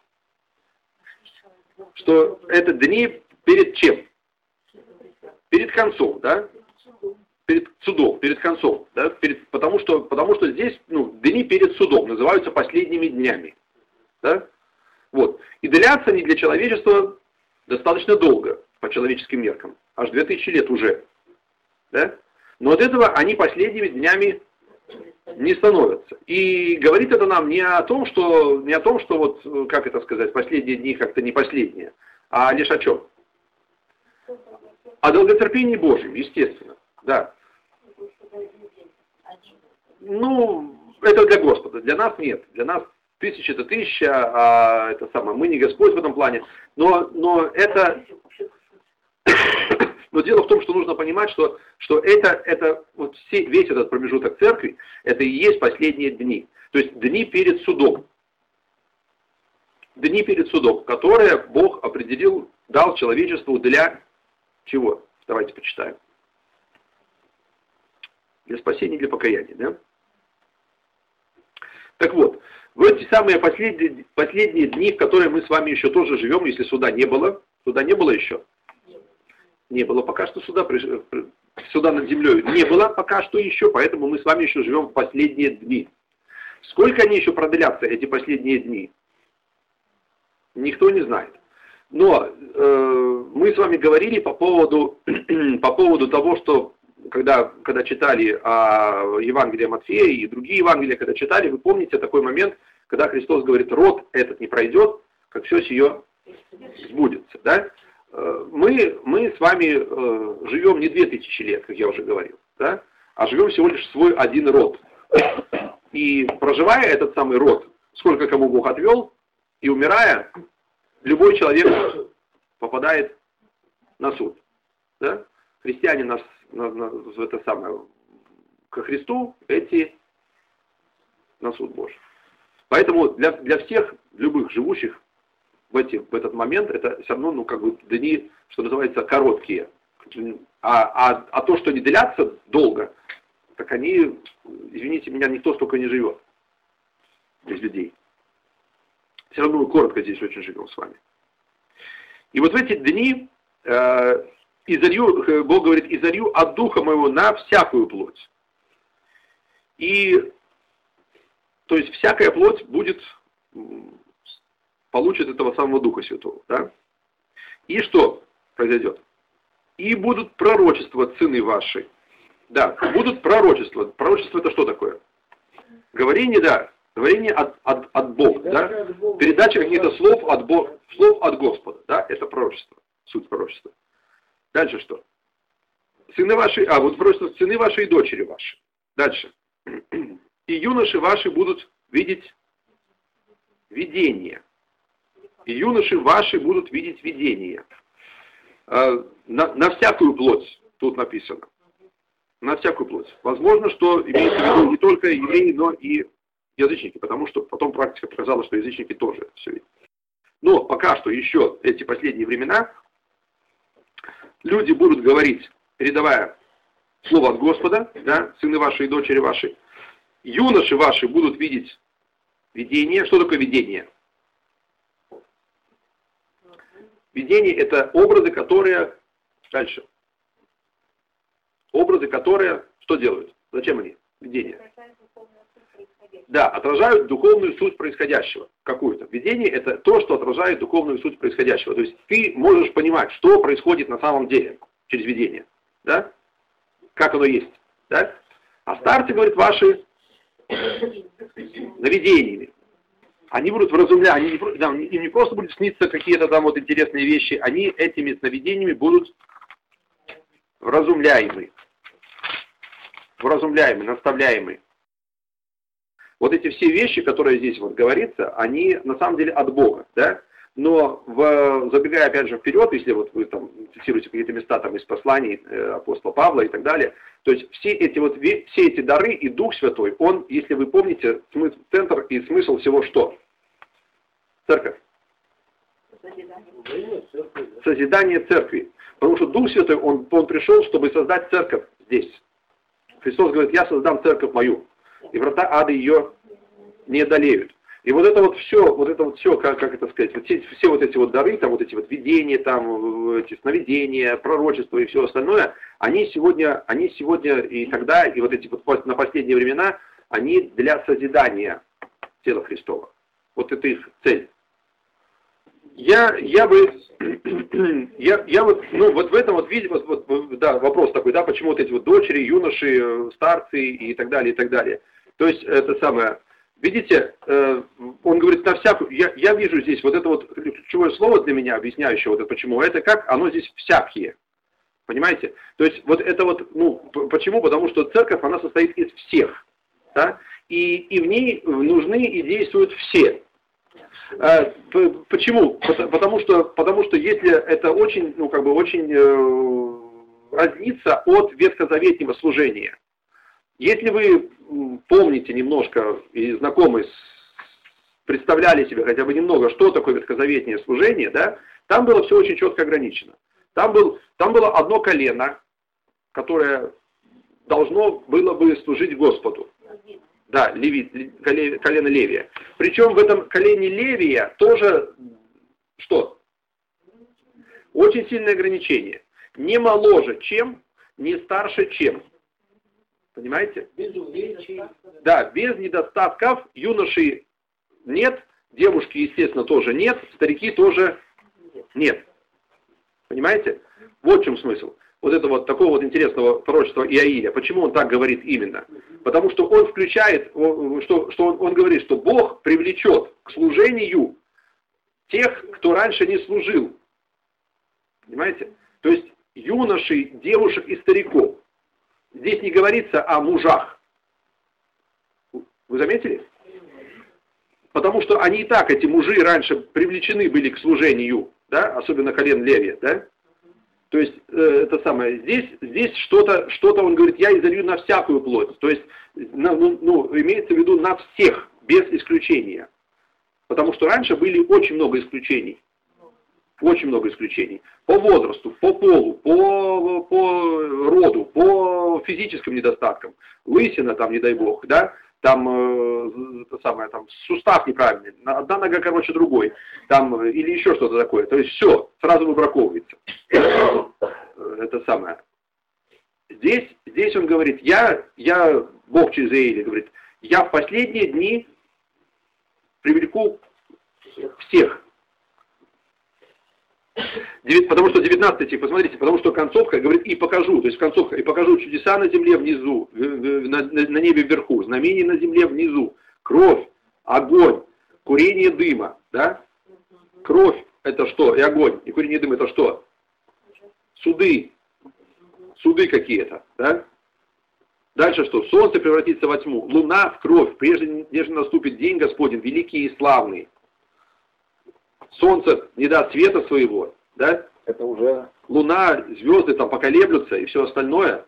Что это дни перед чем? Перед концом, да? Перед судом, перед концом, да? Потому что здесь, дни перед судом называются последними днями, да? Вот. И длятся они для человечества достаточно долго, по человеческим меркам. Аж 2000 лет уже. Да? Но от этого они последними днями не становятся. И говорит это нам не о том, что последние дни как-то не последние, а лишь о чем? О долготерпении Божьем, естественно. Да. Ну, это для Господа, для нас нет. Для нас 1000 это 1000, а это самое, мы не Господь в этом плане. Но это... Но дело в том, что нужно понимать, что это вот весь этот промежуток церкви, это и есть последние дни. То есть дни перед судом. Дни перед судом, которые Бог определил, дал человечеству для чего? Давайте почитаем. Для спасения, для покаяния, да? Так вот, в эти самые последние дни, в которые мы с вами еще тоже живем, если суда не было еще? Не было пока что суда над землей не было пока что еще, поэтому мы с вами еще живем в последние дни. Сколько они еще продлятся, эти последние дни? Никто не знает. Но мы с вами говорили по поводу того, что когда читали Евангелие Матфея и другие Евангелия, когда читали, вы помните такой момент, когда Христос говорит, род этот не пройдет, как все сие сбудется. Да? Мы с вами живем не 2000 лет, как я уже говорил, да? А живем всего лишь свой один род. И проживая этот самый род, сколько кому Бог отвел, и умирая, любой человек попадает на суд. Да? Христиане нас это самое, ко Христу, эти на суд Божий. Поэтому для всех, любых живущих в этот момент, это все равно, дни, что называется, короткие. А то, что не длятся долго, так они, извините меня, никто столько не живет из людей. Все равно мы коротко здесь очень живем с вами. И вот в эти дни Бог говорит, изолью от духа моего на всякую плоть. И, то есть, всякая плоть получит этого самого Духа Святого. Да? И что произойдет? И будут пророчествовать сыны ваши. Да, будут пророчествовать. Пророчество это что такое? Говорение, да. Говорение от Бога. Да? Передача каких-то слов от Господа. Да? Это пророчество. Суть пророчества. Дальше что? Сыны ваши, вот пророчество сыны ваши и дочери ваши. Дальше. И юноши ваши будут видеть видение. И юноши ваши будут видеть видение. На всякую плоть, тут написано. На всякую плоть. Возможно, что имеется в виду не только евреи, но и язычники, потому что потом практика показала, что язычники тоже все видят. Но пока что еще эти последние времена люди будут говорить, передавая слово от Господа, да, сыны ваши и дочери ваши, юноши ваши будут видеть видение. Что такое видение? Видение – это образы, которые... Дальше. Образы, которые что делают? Зачем они? Видение. Да, отражают духовную суть происходящего. Какую-то. Видение – это то, что отражает духовную суть происходящего. То есть ты можешь понимать, что происходит на самом деле через видение. Да? Как оно есть. Да? А старцы, говорят, ваши навидениями. Они будут вразумлять, им не просто будут сниться какие-то там вот интересные вещи, они этими сновидениями будут вразумляемы, наставляемы. Вот эти все вещи, которые здесь вот говорится, они на самом деле от Бога, да? Но забегая опять же вперед, если вот вы там цитируете какие-то места там из посланий апостола Павла и так далее, то есть все эти дары и Дух Святой, он, если вы помните, центр и смысл всего что? Церковь. Созидание церкви. Потому что Дух Святой, он пришел, чтобы создать церковь здесь. Христос говорит, я создам церковь мою, и врата ада ее не одолеют. И вот это вот все, как это сказать, все вот эти вот дары, там вот эти вот видения, там эти сновидения, пророчества и все остальное, они сегодня и тогда, и вот эти вот на последние времена, они для созидания тела Христова. Вот это их цель. Я вот в этом вот виде, да, вопрос такой, да, почему вот эти вот дочери, юноши, старцы и так далее, и так далее. То есть это самое, видите, он говорит на всякую, я вижу здесь вот это вот ключевое слово для меня, объясняющее вот это почему, это как, оно здесь всякие, понимаете? То есть вот это вот, почему? Потому что церковь, она состоит из всех. да? И в ней нужны и действуют все. Почему? Потому что если это очень, разнится от ветхозаветнего служения. Если вы помните немножко и знакомы, представляли себе хотя бы немного, что такое ветхозаветное служение, да, там было все очень четко ограничено. Там было одно колено, которое должно было бы служить Господу. Да, колено Левия. Причем в этом колене Левия тоже что? Очень сильное ограничение. Не моложе чем, не старше чем. Понимаете? Без увечий. Да, без недостатков. Юношей нет, девушки, естественно, тоже нет, старики тоже нет. Понимаете? Вот в чем смысл. Вот это вот такого вот интересного пророчества Иаиля. Почему он так говорит именно? Потому что он включает, он говорит, что Бог привлечет к служению тех, кто раньше не служил. Понимаете? То есть юношей, девушек и стариков. Здесь не говорится о мужах. Вы заметили? Потому что они и так, эти мужи, раньше привлечены были к служению, да, особенно колен Левия, да? То есть, это самое, здесь что-то он говорит, я изолью на всякую плоть. То есть, имеется в виду на всех, без исключения. Потому что раньше были очень много исключений. Очень много исключений. По возрасту, по полу, по роду, по физическим недостаткам. Лысина там, не дай бог, да? Там, там сустав неправильный, одна нога короче другой, там, или еще что-то такое. То есть все, сразу выбраковывается. Это самое. Здесь он говорит, я Бог через Иаиля говорит, я в последние дни привлеку всех. Потому что 19 стих, посмотрите, потому что концовка говорит и покажу, то есть концовка, и покажу чудеса на земле внизу, на небе вверху, знамения на земле внизу, кровь, огонь, курение дыма, да? Кровь это что? И огонь, и курение дыма это что? Суды какие-то, да? Дальше что? Солнце превратится во тьму, луна в кровь, прежде нежели наступит день Господень, великий и славный. Солнце не даст света своего, да? Это уже... Луна, звезды там поколеблются и все остальное.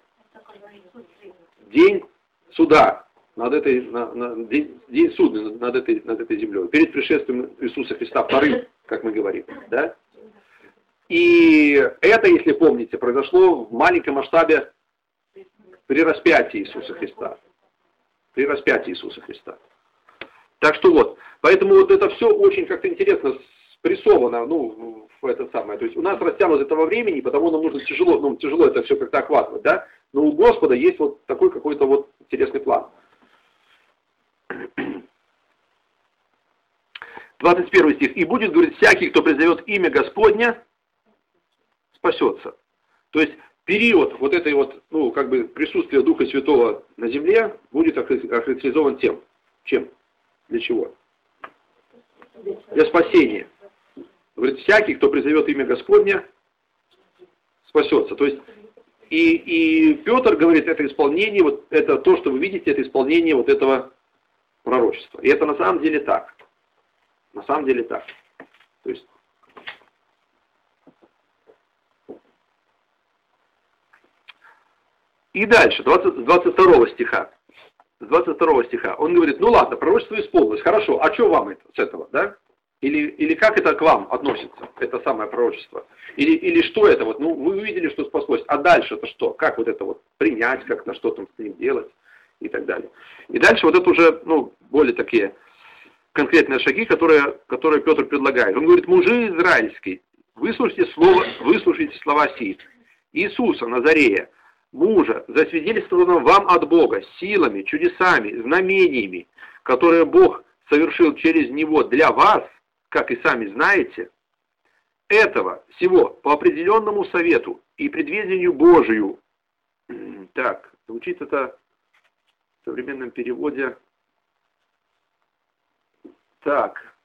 День суда над этой, день суда над этой землей. Перед пришествием Иисуса Христа, вторым, как мы говорим, да? И это, если помните, произошло в маленьком масштабе при распятии Иисуса Христа. При распятии Иисуса Христа. Так что вот, поэтому вот это все очень как-то интересно спрессовано, в это самое. То есть у нас растянут этого времени, потому нам нужно тяжело это все как-то охватывать, да? Но у Господа есть вот такой какой-то вот интересный план. 21 стих. «И будет, говорит, всякий, кто призовет имя Господня, спасется». То есть период вот этой вот, присутствия Духа Святого на земле будет охарактеризован тем. Чем? Для чего? Для спасения. Говорит, всякий, кто призовет имя Господня, спасется. То есть, и Петр говорит, это исполнение, вот это то, что вы видите, это исполнение вот этого пророчества. И это на самом деле так. На самом деле так. То есть, и дальше, 22 стиха. С 22 стиха. Он говорит, ну ладно, пророчество исполнилось. Хорошо, а что вам с этого, да? Или как это к вам относится, это самое пророчество? Или что это? Вот, вы увидели, что спаслось. А дальше это что? Как вот это вот принять, как-то что там с ним делать и так далее. И дальше вот это уже, более такие конкретные шаги, которые Петр предлагает. Он говорит, мужи израильские, выслушайте слова сии. Иисуса Назарея, мужа, засвидетельствованного вам от Бога силами, чудесами, знамениями, которые Бог совершил через него для вас, как и сами знаете, этого всего по определенному совету и предвидению Божию. Так, звучит это в современном переводе так.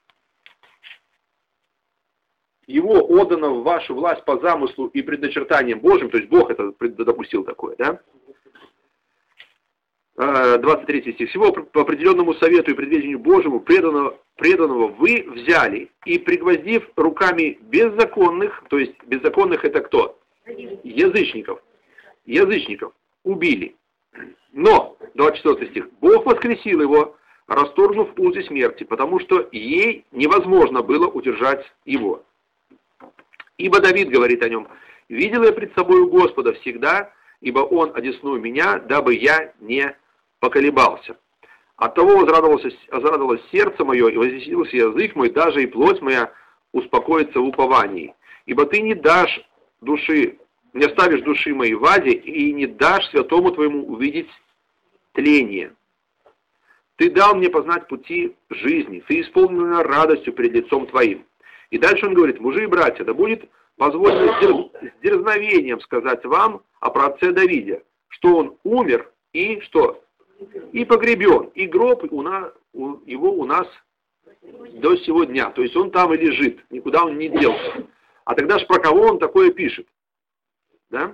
Его отдано в вашу власть по замыслу и предначертаниям Божьим, то есть Бог это допустил такое, да? 23 стих. «Всего по определенному совету и предведению Божьему преданного вы взяли, и пригвоздив руками беззаконных», то есть беззаконных это кто? Язычников, убили. Но, 24 стих, «Бог воскресил его, расторгнув узы смерти, потому что ей невозможно было удержать его. Ибо Давид говорит о нем: видел я пред собою Господа всегда, ибо он одесную меня, дабы я не поколебался. Оттого возрадовалось сердце мое, и возвеселился язык мой, даже и плоть моя успокоится в уповании. Ибо ты не оставишь души моей в аде, и не дашь святому твоему увидеть тление. Ты дал мне познать пути жизни, ты исполнил меня радостью перед лицом твоим». И дальше он говорит: «Мужи и братья, да будет позволено с дерзновением сказать вам о праотце Давиде, что он умер и что? И погребен, и гроб его у нас до сего дня». То есть он там и лежит, никуда он не делся. А тогда ж про кого он такое пишет? Да?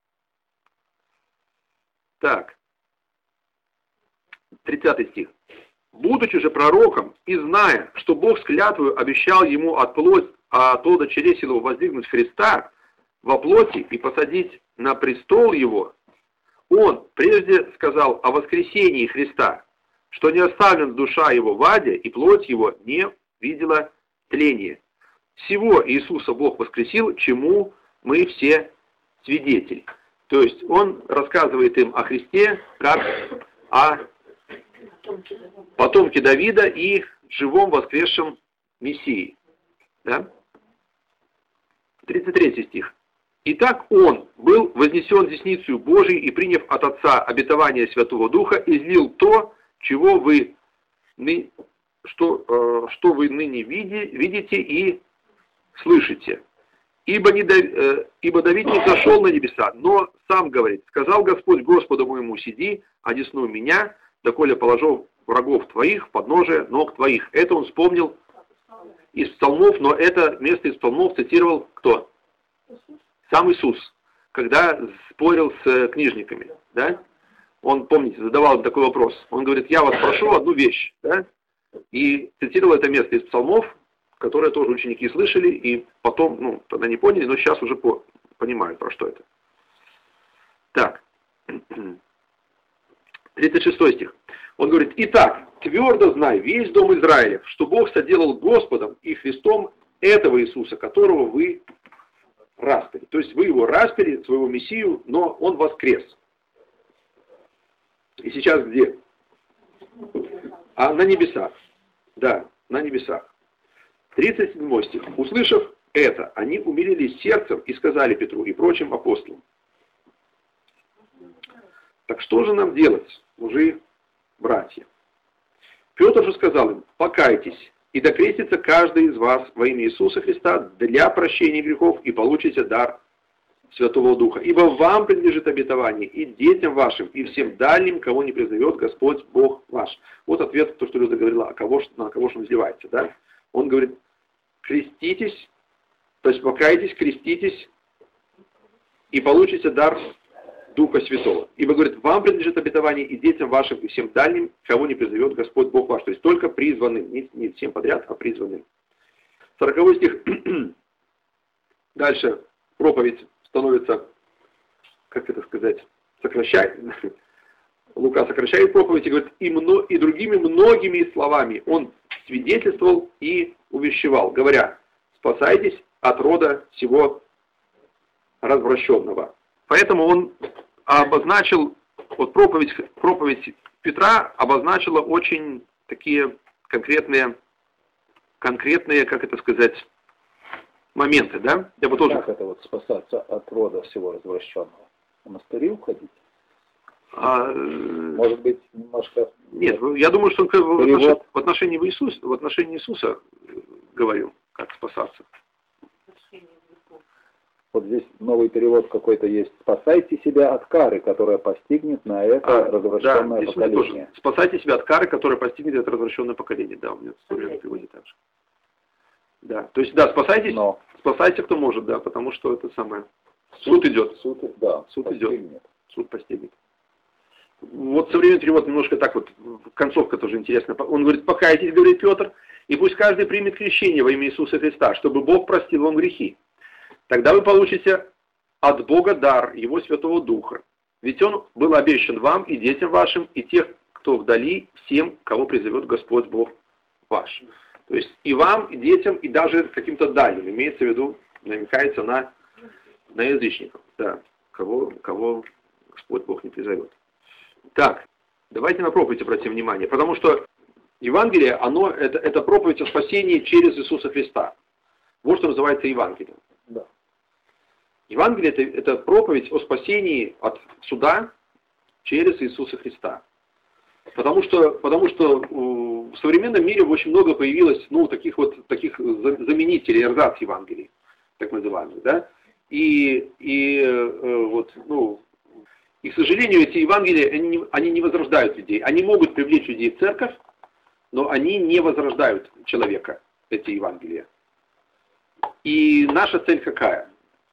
Так. 30 стих. «Будучи же пророком и зная, что Бог с клятвою обещал ему от плода чресел его воздвигнуть Христа во плоти и посадить на престол его, он прежде сказал о воскресении Христа, что не оставлен душа его в аде, и плоть его не видела тления. Всего Иисуса Бог воскресил, чему мы все свидетели». То есть он рассказывает им о Христе как о потомке Давида и живом воскресшем Мессии. Да? 33 стих. «Итак он был вознесен десницею Божией и, приняв от Отца обетование Святого Духа, излил то, что вы ныне видите и слышите. Ибо Давид не зашел на небеса, но сам говорит: сказал Господь Господу моему: сиди, одесную меня, доколе положу врагов твоих в подножие ног твоих». Это он вспомнил из псалмов, но это место из псалмов цитировал кто? Сам Иисус, когда спорил с книжниками. Да? Он, помните, задавал им такой вопрос. Он говорит: я вас прошу одну вещь. Да? И цитировал это место из псалмов, которое тоже ученики слышали, и потом, тогда не поняли, но сейчас уже понимают, про что это. Так. 36 стих. Он говорит: «Итак, твердо знай, весь дом Израилев, что Бог соделал Господом и Христом этого Иисуса, которого вы распяли». То есть вы его распяли, своего Мессию, но он воскрес. И сейчас где? А на небесах. Да, на небесах. 37 стих. «Услышав это, они умилились сердцем и сказали Петру и прочим апостолам: так что же нам делать, мужи, братья? Петр же сказал им: покайтесь, и докрестится каждый из вас во имя Иисуса Христа для прощения грехов, и получите дар Святого Духа. Ибо вам принадлежит обетование, и детям вашим, и всем дальним, кого не призовет Господь Бог ваш». Вот ответ, то, что Люда говорила, на кого он изливается. Да? Он говорит: креститесь, то есть покайтесь, креститесь, и получите дар Духа Святого. Ибо, говорит, вам принадлежит обетование, и детям вашим, и всем дальним, кого не призовет Господь Бог ваш. То есть только призванным, не всем подряд, а призванным. 40 стих. Дальше проповедь становится, как это сказать, сокращает. Лука сокращает проповедь и говорит: и другими многими словами он свидетельствовал и увещевал, говоря: спасайтесь от рода сего развращенного. Поэтому он обозначил, вот проповедь Петра обозначила очень такие конкретные, как это сказать, моменты, да? Я бы тоже... Как это вот спасаться от рода всего развращенного? В монастыре уходить? Может быть, немножко... Нет, я думаю, что он в отношении Иисуса говорил, как спасаться. Вот здесь новый перевод какой-то есть: «Спасайте себя от кары, которая постигнет на это развращенное поколение». Тоже. «Спасайте себя от кары, которая постигнет это развращенное поколение». Да, у меня в переводе так же. Да, то есть, да, спасайтесь, спасайте, кто может, да, потому что это самое. Суд идет. Суд идет. Суд постигнет. вот современный перевод немножко так вот, концовка тоже интересная. Он говорит, покайтесь, говорит Петр, и пусть каждый примет крещение во имя Иисуса Христа, чтобы Бог простил вам грехи. Тогда вы получите от Бога дар Его Святого Духа. Ведь Он был обещан вам и детям вашим, и тех, кто вдали, всем, кого призовет Господь Бог ваш. То есть и вам, и детям, и даже каким-то дальним. Имеется в виду, намекается на язычников, да, кого Господь Бог не призовет. Так, давайте на проповедь обратим внимание, потому что Евангелие, это проповедь о спасении через Иисуса Христа. Вот что называется Евангелие. Да. Евангелие это проповедь о спасении от суда через Иисуса Христа. Потому что в современном мире очень много появилось таких заменителей, эрзац Евангелий, так называемых, да? И к сожалению, эти Евангелия, они не возрождают людей. Они могут привлечь людей в церковь, но они не возрождают человека, эти Евангелия. И наша цель какая?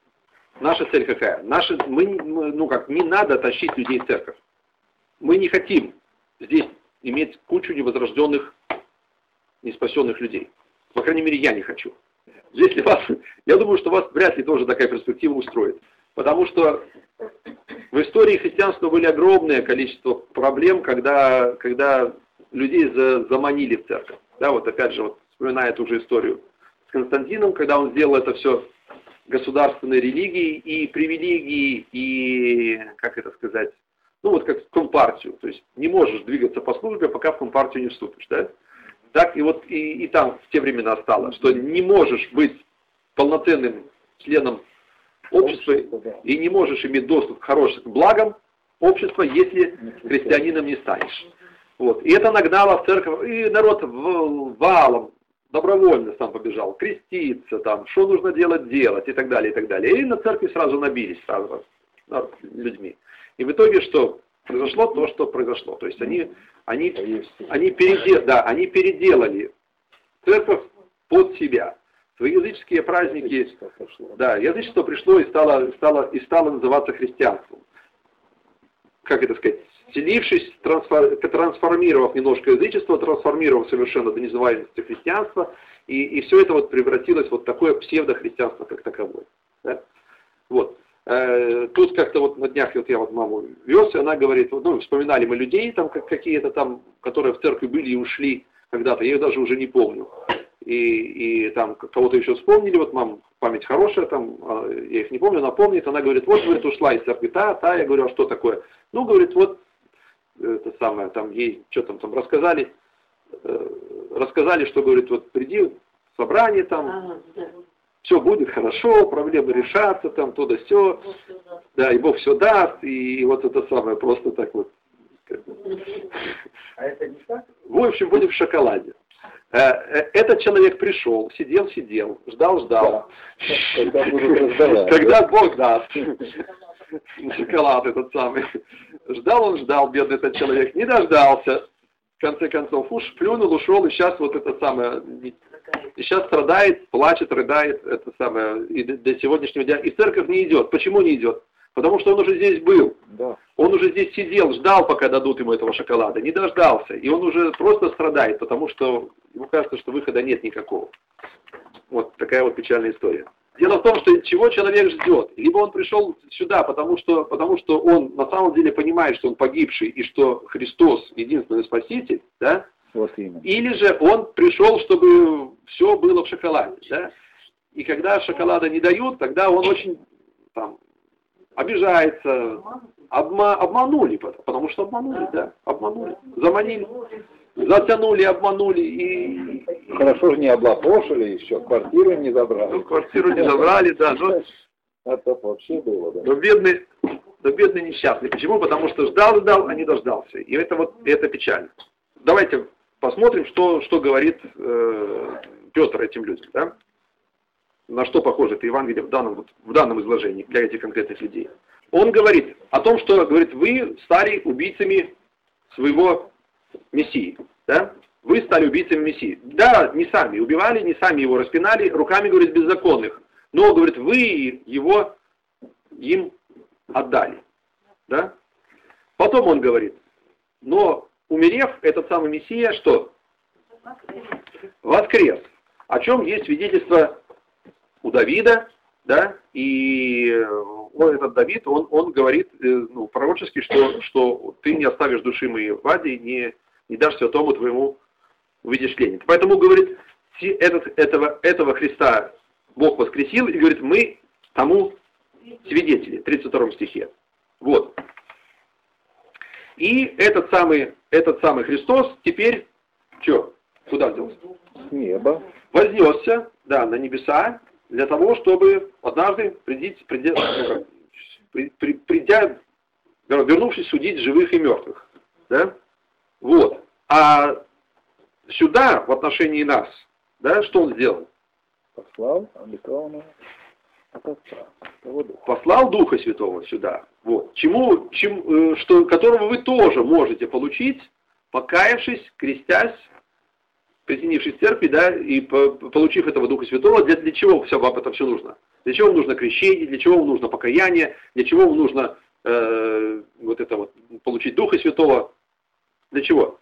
Не надо тащить людей в церковь. Мы не хотим здесь иметь кучу невозрожденных, неспасенных людей. По крайней мере, я не хочу. Я думаю, что вас вряд ли тоже такая перспектива устроит. Потому что в истории христианства были огромное количество проблем, когда людей заманили в церковь. Да, вот опять же, вспоминая ту же историю с Константином, когда он сделал это все государственной религией и привилегией, и, как это сказать, как в компартию. То есть не можешь двигаться по службе, пока в компартию не вступишь. Да? Так и там в те времена стало, что не можешь быть полноценным членом общества и не можешь иметь доступ к хорошим благам общества, если христианином не станешь. И это нагнало в церковь, и народ валом добровольно сам побежал, креститься, что нужно делать, и так далее, и так далее. И на церкви сразу набились людьми. И в итоге что? Произошло то, что произошло. То есть они переделали церковь под себя. Свои языческие праздники, язычество пришло и стало называться христианством. Как это сказать? Вселившись, трансформировав немножко язычество, трансформировав совершенно до независимости христианства, и все это превратилось в такое псевдохристианство как таковое. Да? Тут как-то на днях я маму вез, и она говорит, вспоминали мы людей какие-то там, которые в церкви были и ушли когда-то, я их даже уже не помню. И там кого-то еще вспомнили, мам, память хорошая, я их не помню, она помнит, она говорит, говорит, ушла из церкви, я говорю, а что такое? Говорит, это самое, ей что там рассказали, что, говорит, приди в собрание, все будет хорошо, проблемы решатся, то да сё, да, и Бог все даст, и это самое, просто так . А это не так? В общем, будем в шоколаде. Этот человек пришел, сидел, ждал. Да. Когда Бог даст. Шоколад этот самый. Ждал, бедный этот человек, не дождался. В конце концов, плюнул, ушел, и сейчас это самое, и сейчас страдает, плачет, рыдает, это самое, и до сегодняшнего дня. И в церковь не идет. Почему не идет? Потому что он уже здесь был. Да. Он уже здесь сидел, ждал, пока дадут ему этого шоколада. Не дождался. И он уже просто страдает, потому что ему кажется, что выхода нет никакого. Такая печальная история. Дело в том, что чего человек ждет. Либо он пришел сюда, потому что он на самом деле понимает, что он погибший, и что Христос единственный Спаситель, да? Или же он пришел, чтобы все было в шоколаде. Да? И когда шоколада не дают, тогда он очень обижается, обманули, потому что обманули, да, обманули, заманили, затянули, обманули и... Хорошо же не облапошили еще, квартиру не забрали. Квартиру не забрали, да, но... Это вообще было, да. Но бедный несчастный. Почему? Потому что ждал, а не дождался. И это печально. Давайте посмотрим, что говорит Петр этим людям, да? На что похоже это Евангелие в данном изложении для этих конкретных людей. Он говорит о том, что, вы стали убийцами своего Мессии. Да? Вы стали убийцами Мессии. Да, не сами убивали, не сами его распинали, руками, говорит, беззаконных. Но, говорит, вы его им отдали. Да? Потом он говорит, но умерев, этот самый Мессия, что? Воскрес. О чем есть свидетельство у Давида, да, и этот Давид, он говорит пророчески, что ты не оставишь души моей в аде и не дашь святому твоему увидишь тление. Поэтому, говорит, этого Христа Бог воскресил, и говорит, мы тому свидетели, в 32 стихе. Вот. И этот самый Христос теперь, что? Куда взялся? С неба. Вознесся, да, на небеса, для того, чтобы однажды вернувшись, судить живых и мертвых. Да? Вот. А сюда, в отношении нас, да, что он сделал? Послал обетованного от Отца. Послал Духа Святого сюда. Вот. Которого вы тоже можете получить, покаявшись, крестясь, присоединившись к церкви, да, и получив этого Духа Святого. Для чего вам это все нужно? Для чего вам нужно крещение, для чего вам нужно покаяние, для чего вам нужно получить Духа Святого? Для чего?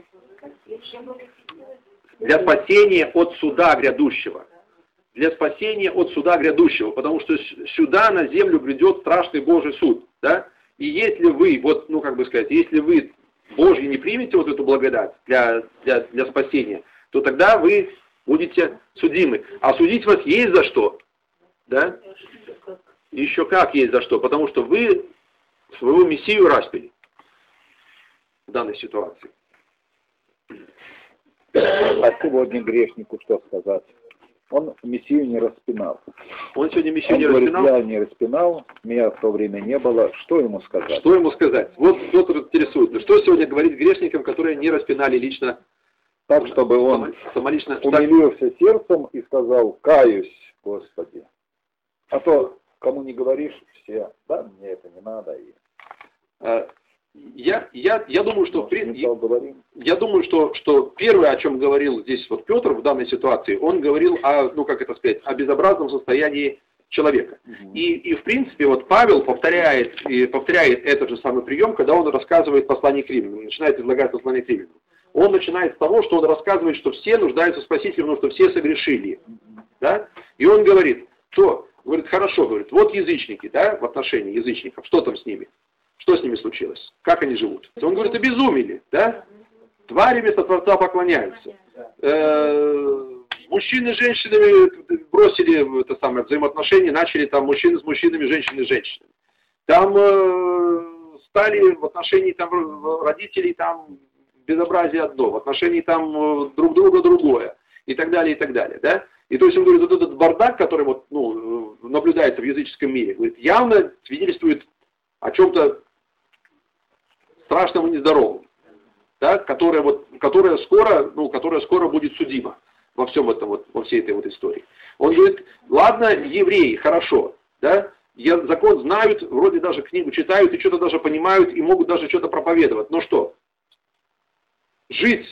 Для спасения от суда грядущего. Для спасения от суда грядущего. Потому что сюда на землю грядет страшный Божий суд. Да? И если вы, если вы Божьи не примете вот эту благодать для спасения, то тогда вы будете судимы. А судить вас есть за что? Да? Еще как есть за что. Потому что вы своего Мессию распили в данной ситуации. А сегодня грешнику что сказать? Он Мессию не распинал. Он сегодня Мессию не говорит, распинал? Я не распинал, меня в то время не было. Что ему сказать? Что ему сказать? Вот кто-то интересует. Что сегодня говорить грешникам, которые не распинали лично? Так, чтобы он самолично умилился сердцем и сказал, каюсь, Господи. А то, кому не говоришь, все, да, мне это не надо. Я думаю, что первое, о чем говорил здесь вот Петр в данной ситуации, он говорил о безобразном состоянии человека. И в принципе, вот Павел повторяет этот же самый прием, когда он рассказывает послание к римлянам, начинает излагать послание к римлянам. Он начинает с того, что он рассказывает, что все нуждаются в Спасителе, потому что все согрешили. Да? И он говорит, хорошо, говорит, вот язычники, да, в отношении язычников, что там с ними? Что с ними случилось? Как они живут? Он говорит, обезумели, да? Твари вместо Творца поклоняются. Мужчины с женщинами бросили взаимоотношения, начали там мужчины с мужчинами, женщины с женщинами. Там стали в отношении родителей безобразие одно, в отношении друг друга другое. И так далее, и так далее. Да? И то есть он говорит, вот этот бардак, который наблюдается в языческом мире, говорит, явно свидетельствует о чем-то страшном и нездоровом, да, которая скоро будет судима во всем этом, во всей этой истории. Он говорит, ладно, евреи, хорошо, да, закон знают, вроде даже книгу читают и что-то даже понимают и могут даже что-то проповедовать. Но что? Жить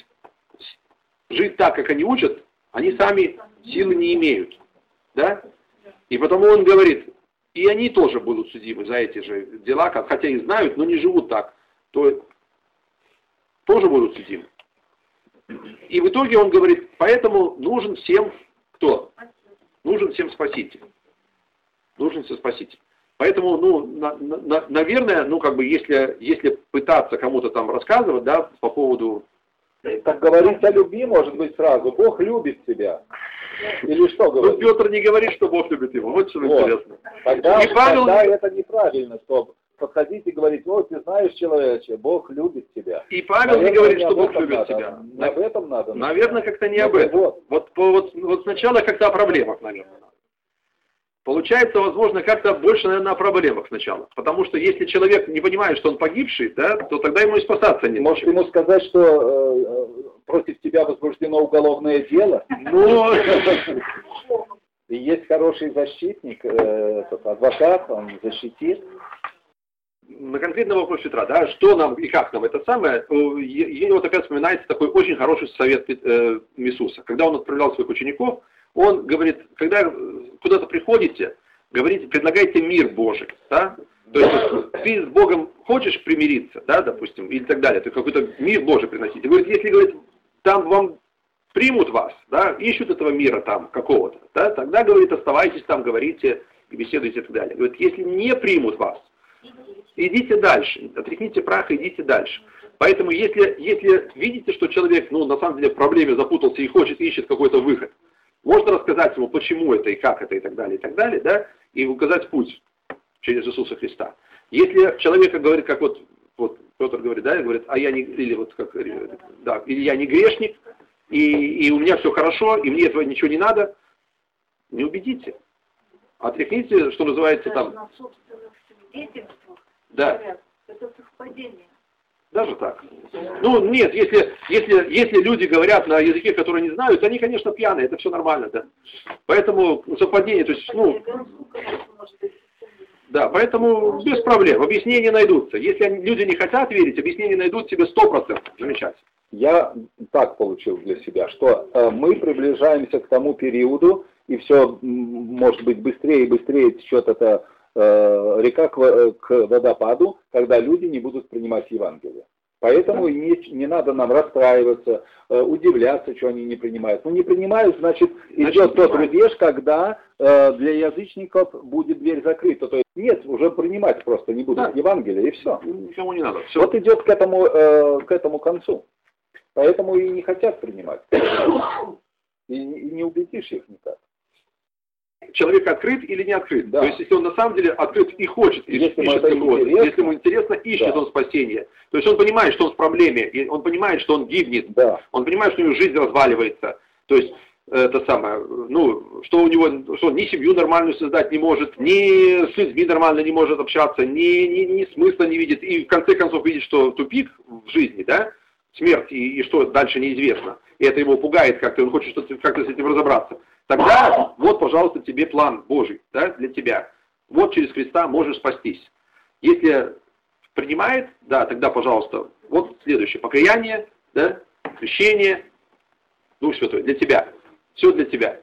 так, как они учат, они сами силы не имеют, да? И потому он говорит, и они тоже будут судимы за эти же дела, хотя и знают, но не живут так, то тоже будут судимы. И в итоге он говорит, поэтому нужен всем кто? Нужен всем Спаситель. Нужен всем Спаситель. Поэтому, наверное, если пытаться кому-то рассказывать, да, по поводу... Так говорить о любви, может быть, сразу. Бог любит тебя. Или что говорит? Петр не говорит, что Бог любит его. Вот что интересно. Тогда это неправильно, что подходить и говорить, ты знаешь, человече, Бог любит тебя. И Павел не говорит, что Бог любит тебя. Об этом надо. Наверное, как-то не об этом. Вот сначала как-то о проблемах, наверное. Получается, возможно, как-то больше, наверное, о проблемах сначала. Потому что если человек не понимает, что он погибший, да, то тогда ему и спасаться не может. Ему сказать, что против тебя возбуждено уголовное дело? И есть хороший защитник, адвокат, он защитит. На конкретный вопрос Петра, да, что нам и как нам это самое, ей опять вспоминается такой очень хороший совет Иисуса. Когда он отправлял своих учеников, он говорит, когда куда-то приходите, говорите, предлагайте мир Божий, да? То есть ты с Богом хочешь примириться, да, допустим, или так далее, ты какой-то мир Божий приносить. И говорит, если, говорит, там вам примут вас, да, ищут этого мира там какого-то, да, тогда, говорит, оставайтесь там, говорите и беседуйте и так далее. Говорит, если не примут вас, идите дальше, отряхните прах и идите дальше. Поэтому, если видите, что человек, ну, на самом деле в проблеме запутался и ищет какой-то выход, можно рассказать ему, почему это и как это и так далее, да, и указать путь через Иисуса Христа. Если человека говорит, как вот Петр говорит, да, говорит, а я не, или вот как, да, или я не грешник, и у меня все хорошо, и мне этого ничего не надо, не убедите. Отряхните, что называется там. На собственных свидетельствах, Да. говорят, это совпадение. Даже так. Ну, нет, если люди говорят на языке, который не знают, они, конечно, пьяные, это все нормально, да. Поэтому совпадение, то есть, ну, да, поэтому без проблем, объяснения найдутся. Если люди не хотят верить, объяснения найдут себе 100%. Замечательно. Я так получил для себя, что мы приближаемся к тому периоду, и все, может быть, быстрее и быстрее течет эта река к водопаду, когда люди не будут принимать Евангелие. Поэтому не надо нам расстраиваться, удивляться, что они не принимают. Ну, не принимают, значит идет тот рубеж, когда для язычников будет дверь закрыта. То есть нет, уже принимать просто не будут Евангелие, и все. Никому не надо. Все. Вот идет к этому концу. Поэтому и не хотят принимать. И не убедишь их никак. Человек открыт или не открыт. Да. То есть, если он на самом деле открыт и хочет, если ему интересно, ищет он спасение. То есть он понимает, что он в проблеме, и он понимает, что он гибнет, он понимает, что у него жизнь разваливается. То есть, это самое, ну, что у него, что он ни семью нормальную создать не может, ни с людьми нормально не может общаться, ни смысла не видит, и в конце концов видит, что тупик в жизни, да, смерть, и что дальше неизвестно. И это его пугает как-то, он хочет как-то с этим разобраться. Тогда вот, пожалуйста, тебе план Божий, да, для тебя. Вот через Христа можешь спастись. Если принимает, да, тогда, пожалуйста, вот следующее. Покаяние, да, крещение, Дух Святой, для тебя. Все для тебя.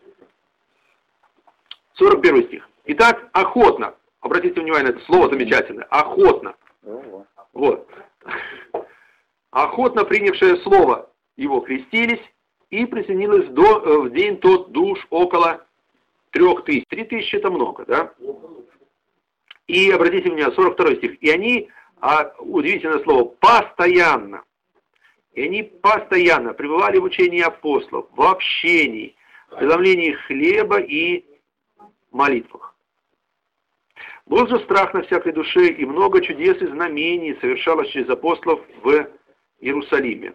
41 стих. Итак, охотно. Обратите внимание на это слово замечательное. Охотно. Вот. Охотно принявшее слово его крестились, и присоединилось в день тот душ около 3000. 3000 это много, да? И обратите внимание, 42 стих. И они, удивительное слово, постоянно. И они постоянно пребывали в учении апостолов, в общении, в преломлении хлеба и молитвах. Был же страх на всякой душе, и много чудес и знамений совершалось через апостолов в Иерусалиме.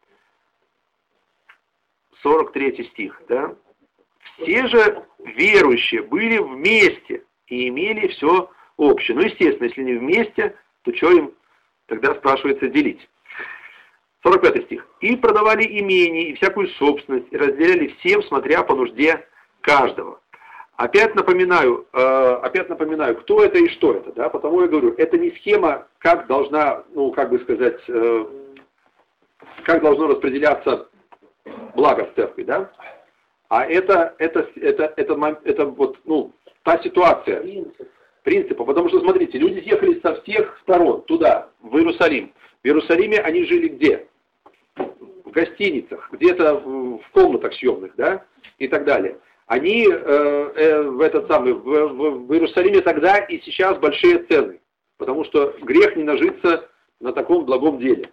43 стих, да? Все же верующие были вместе и имели все общее. Ну, естественно, если не вместе, то что им тогда, спрашивается, делить? 45 стих. И продавали имение и всякую собственность, и разделяли всем, смотря по нужде каждого. Опять напоминаю, кто это и что это, да? Потому я говорю, это не схема, как должна, ну, как бы сказать, как должно распределяться благо в церкви, да? А это вот, ну, та ситуация, принципа. Потому что, смотрите, люди ехали со всех сторон туда, в Иерусалим. В Иерусалиме они жили где? В гостиницах, где-то в комнатах съемных, да? И так далее. Они в Иерусалиме тогда и сейчас большие цены. Потому что грех не нажиться на таком благом деле.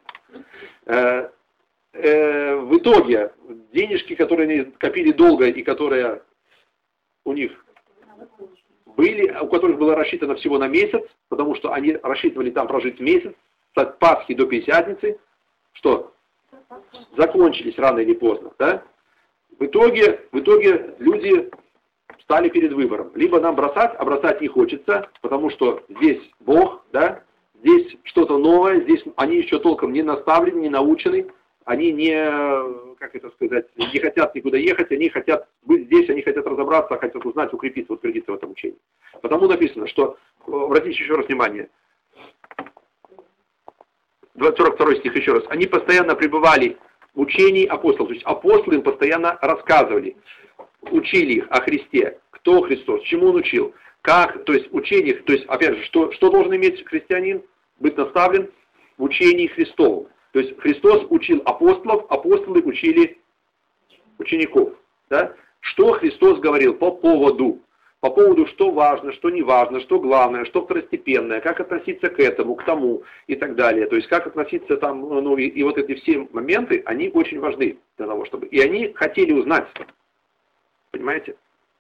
В итоге денежки, которые они копили долго и которые у них были, у которых было рассчитано всего на месяц, потому что они рассчитывали там прожить месяц, от Пасхи до Пятидесятницы, что закончились рано или поздно, да? В итоге люди стали перед выбором. Либо нам бросать, а бросать не хочется, потому что здесь Бог, да? Здесь что-то новое, здесь они еще толком не наставлены, не научены. Они не хотят никуда ехать, они хотят быть здесь, они хотят разобраться, хотят узнать, укрепиться, утвердиться в этом учении. Потому написано, что, обратите еще раз внимание, 42 стих еще раз, они постоянно пребывали в учении апостолов, то есть апостолы им постоянно рассказывали, учили их о Христе, кто Христос, чему он учил. как, то есть учение, то есть, опять же, что должен иметь христианин? Быть наставлен в учении Христовом. То есть Христос учил апостолов, апостолы учили учеников. Да? Что Христос говорил по поводу, что важно, что не важно, что главное, что второстепенное, как относиться к этому, к тому и так далее. То есть как относиться там, ну и вот эти все моменты, они очень важны для того, чтобы... И они хотели узнать. Понимаете?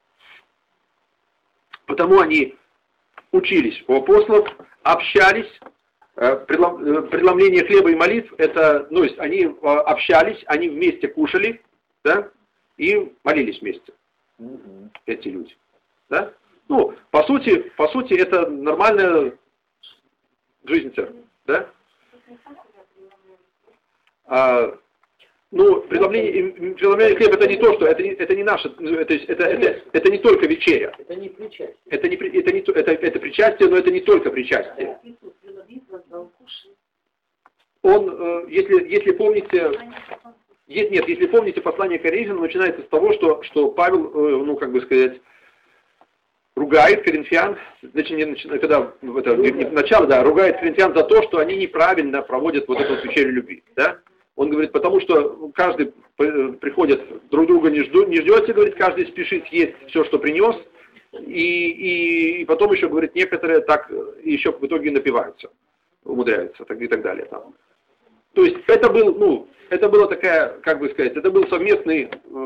Потому они учились у апостолов, общались. Преломление хлеба и молитв, это, ну, есть они общались, они вместе кушали, да, и молились вместе. Эти люди. Да? Ну, по сути, это нормальная жизнь церкви. Да? Ну, преломление хлеба это не то, что это не наше, это не только вечеря. Это не причастие. Это причастие, но это не только причастие. Он, если помните, если помните послание к Коринфянам, начинается с того, что Павел, ну, как бы сказать, ругает коринфян, когда начало, да, ругает коринфян за то, что они неправильно проводят вот эту вечерю любви, да. Он говорит, потому что каждый приходит, друг друга не ждете, говорит, каждый спешит съесть все, что принес, и потом еще, говорит, некоторые так еще в итоге напиваются, умудряются, и так далее. Там. То есть это было такая, как бы сказать, это был совместный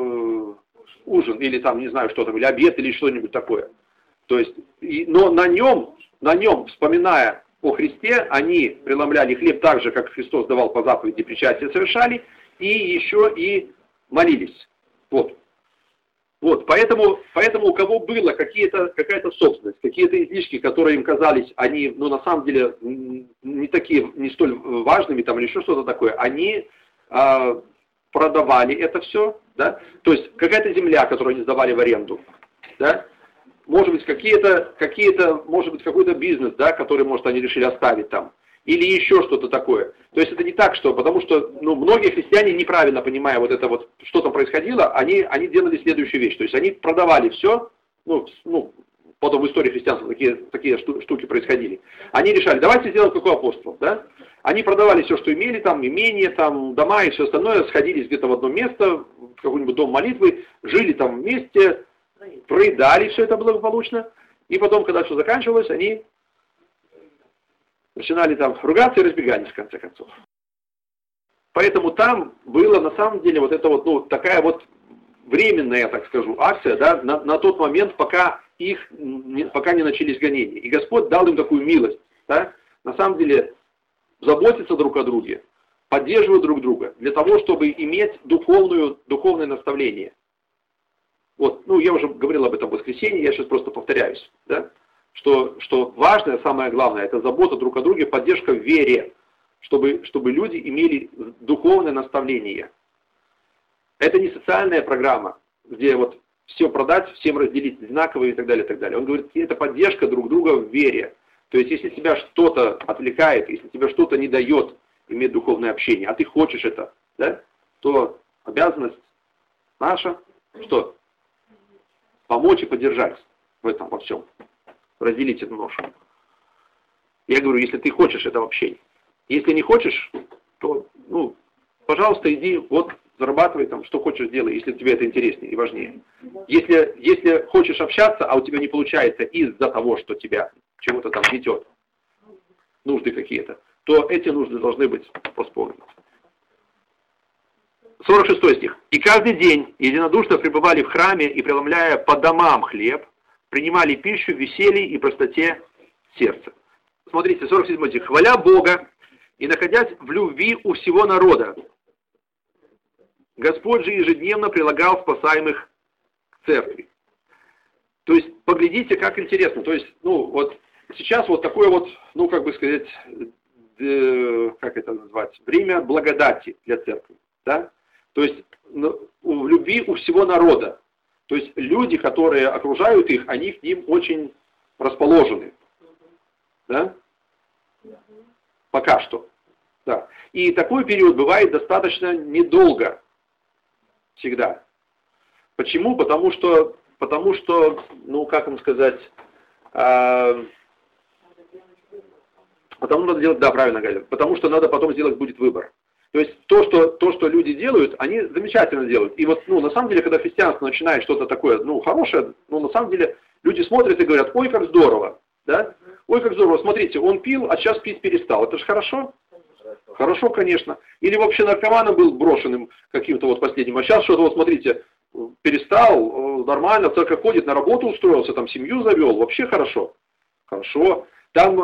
ужин, или там, не знаю, что там, или обед, или что-нибудь такое. То есть, но на нем, вспоминая о Христе, они преломляли хлеб так же, как Христос давал по заповеди, причастие совершали, и еще и молились. Вот, поэтому у кого было какая-то собственность, какие-то излишки, которые им казались, они, ну, на самом деле, не столь важными, там, или еще что-то такое, они продавали это все, да, то есть какая-то земля, которую они сдавали в аренду, да, может быть, может быть, какой-то бизнес, да, который, может, они решили оставить там, или еще что-то такое. То есть это не так, потому что, ну, многие христиане, неправильно понимая вот это вот, что там происходило, они делали следующую вещь. То есть они продавали все, ну, потом в истории христианства такие штуки происходили. Они решали, давайте сделаем как у апостолов, да. Они продавали все, что имели, там, имения, там, дома и все остальное, сходились где-то в одно место, в какой-нибудь дом молитвы, жили там вместе, проедали все это благополучно, и потом, когда все заканчивалось, они начинали там ругаться и разбегались, в конце концов. Поэтому там было, на самом деле, вот это вот, ну, такая вот временная, я так скажу, акция, да, на тот момент, пока не начались гонения. И Господь дал им такую милость, да, на самом деле, заботиться друг о друге, поддерживать друг друга, для того, чтобы иметь духовное наставление. Вот, ну, я уже говорил об этом в воскресенье, я сейчас просто повторяюсь, да, что важное, самое главное, это забота друг о друге, поддержка в вере, чтобы люди имели духовное наставление. Это не социальная программа, где вот все продать, всем разделить одинаково и так далее, и так далее. Он говорит, это поддержка друг друга в вере. То есть, если тебя что-то отвлекает, если тебе что-то не дает иметь духовное общение, а ты хочешь это, да, то обязанность наша, что? Помочь и поддержать в этом во всем. Разделить эту ношу. Я говорю, если ты хочешь этого общения. Если не хочешь, то, ну, пожалуйста, иди, вот, зарабатывай там, что хочешь делай, если тебе это интереснее и важнее. Если хочешь общаться, а у тебя не получается из-за того, что тебя чего-то там гнетет, нужды какие-то, то эти нужды должны быть восполнены. 46 стих. «И каждый день единодушно пребывали в храме и, преломляя по домам хлеб, принимали пищу в веселье и простоте сердца». Смотрите, 47 стих. «Хваля Бога и находясь в любви у всего народа, Господь же ежедневно прилагал спасаемых к церкви». То есть, поглядите, как интересно. То есть, ну, вот сейчас вот такое вот, ну, как бы сказать, как это назвать, время благодати для церкви, да? То есть, в любви у всего народа. То есть, люди, которые окружают их, они к ним очень расположены. Да? Пока что. Да. И такой период бывает достаточно недолго. Всегда. Почему? Потому что, ну, как вам сказать, Потому надо делать, да, правильно говорят, потому что надо потом сделать будет выбор. То есть то, что люди делают, они замечательно делают. И вот, на самом деле, когда христианство начинает что-то такое, хорошее, на самом деле, люди смотрят и говорят, ой, как здорово, да? Ой, как здорово, смотрите, он пил, а сейчас пить перестал. Это же хорошо? Хорошо, конечно. Или вообще наркоманом был брошенным каким-то вот последним, а сейчас что-то, вот смотрите, перестал, нормально, в церковь ходит, на работу устроился, там семью завел, вообще хорошо. Хорошо. Там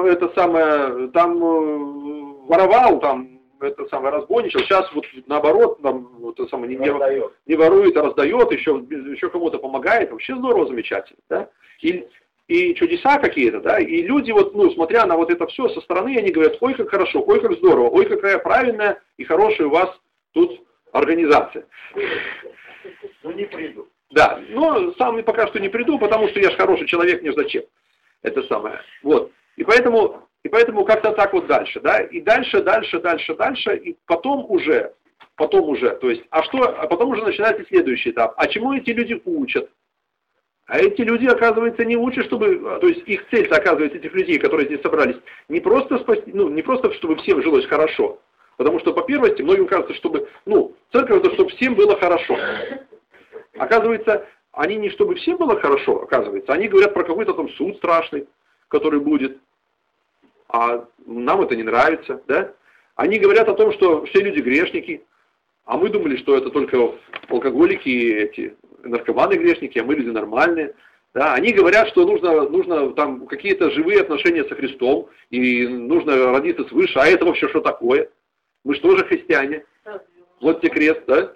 воровал, разбойничал, сейчас вот наоборот, не ворует, а раздает, еще кому-то помогает, вообще здорово, замечательно, да? И чудеса какие-то, да, и люди вот, смотря на вот это все со стороны, они говорят, ой, как хорошо, ой, как здорово, ой, какая правильная и хорошая у вас тут организация. Не приду. Да, но сам пока что не приду, потому что я же хороший человек, мне зачем. Это самое. Вот. И поэтому как-то так вот дальше, да, и дальше, и потом уже, то есть, а потом уже начинается следующий этап. А чему эти люди учат? А эти люди, оказывается, не учат, то есть их цель-то, оказывается, этих людей, которые здесь собрались, не просто спасти, не просто, чтобы всем жилось хорошо. Потому что, по первости, многим кажется, чтобы, церковь, это чтобы всем было хорошо. Оказывается, они не чтобы всем было хорошо, оказывается, они говорят про какой-то там суд страшный, который будет. А нам это не нравится, да? Они говорят о том, что все люди грешники, а мы думали, что это только алкоголики и эти наркоманы грешники, а мы люди нормальные. Да? Они говорят, что нужно там какие-то живые отношения со Христом, и нужно родиться свыше, а это вообще что такое? Мы же тоже христиане. Вот тебе крест, да?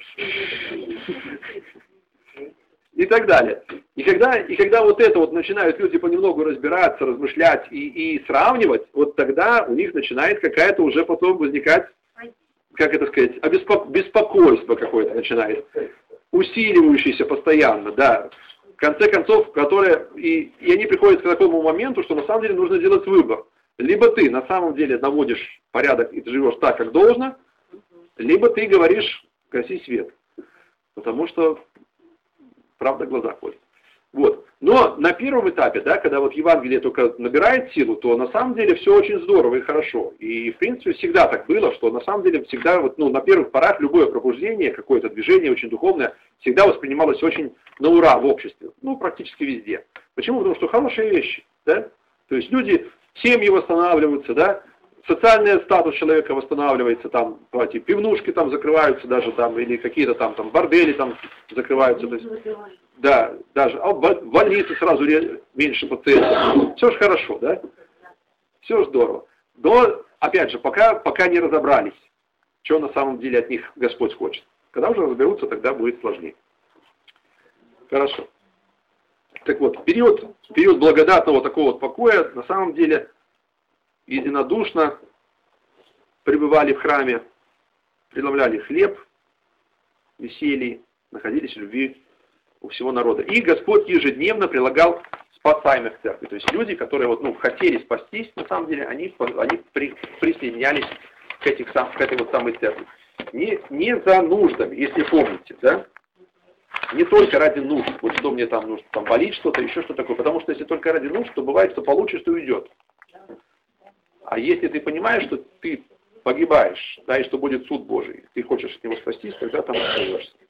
И так далее. И когда вот это вот начинают люди понемногу разбираться, размышлять и сравнивать, вот тогда у них начинает какая-то уже потом возникать, как это сказать, беспокойство какое-то начинает, усиливающееся постоянно, да. В конце концов, и они приходят к такому моменту, что на самом деле нужно делать выбор. Либо ты на самом деле наводишь порядок и ты живешь так, как должно, либо ты говоришь «гаси свет». Потому что правда глаза ходят. Вот. Но на первом этапе, да, когда вот Евангелие только набирает силу, то на самом деле все очень здорово и хорошо. И в принципе всегда так было, что на самом деле всегда вот, на первых порах любое пробуждение, какое-то движение очень духовное, всегда воспринималось очень на ура в обществе. Практически везде. Почему? Потому что хорошие вещи, да? То есть люди, семьи восстанавливаются, да? Социальный статус человека восстанавливается, там, эти пивнушки там закрываются даже там, или какие-то там бордели там закрываются. То есть, да, даже, в больнице сразу меньше пациентов. Все же хорошо, да? Все здорово. Но, опять же, пока не разобрались, что на самом деле от них Господь хочет. Когда уже разберутся, тогда будет сложнее. Хорошо. Так вот, период благодатного такого вот покоя, на самом деле, единодушно пребывали в храме, преломляли хлеб, веселье, находились в любви у всего народа. И Господь ежедневно прилагал спасаемых к церкви. То есть люди, которые хотели спастись, на самом деле, они присоединялись к этой вот самой церкви. Не за нуждами, если помните, да? Не только ради нужд, вот что мне там нужно, там болит что-то, еще что такое. Потому что если только ради нужд, то бывает, что получишь, то уйдет. А если ты понимаешь, что ты погибаешь, да, и что будет суд Божий, ты хочешь от него спастись, тогда там остаешься.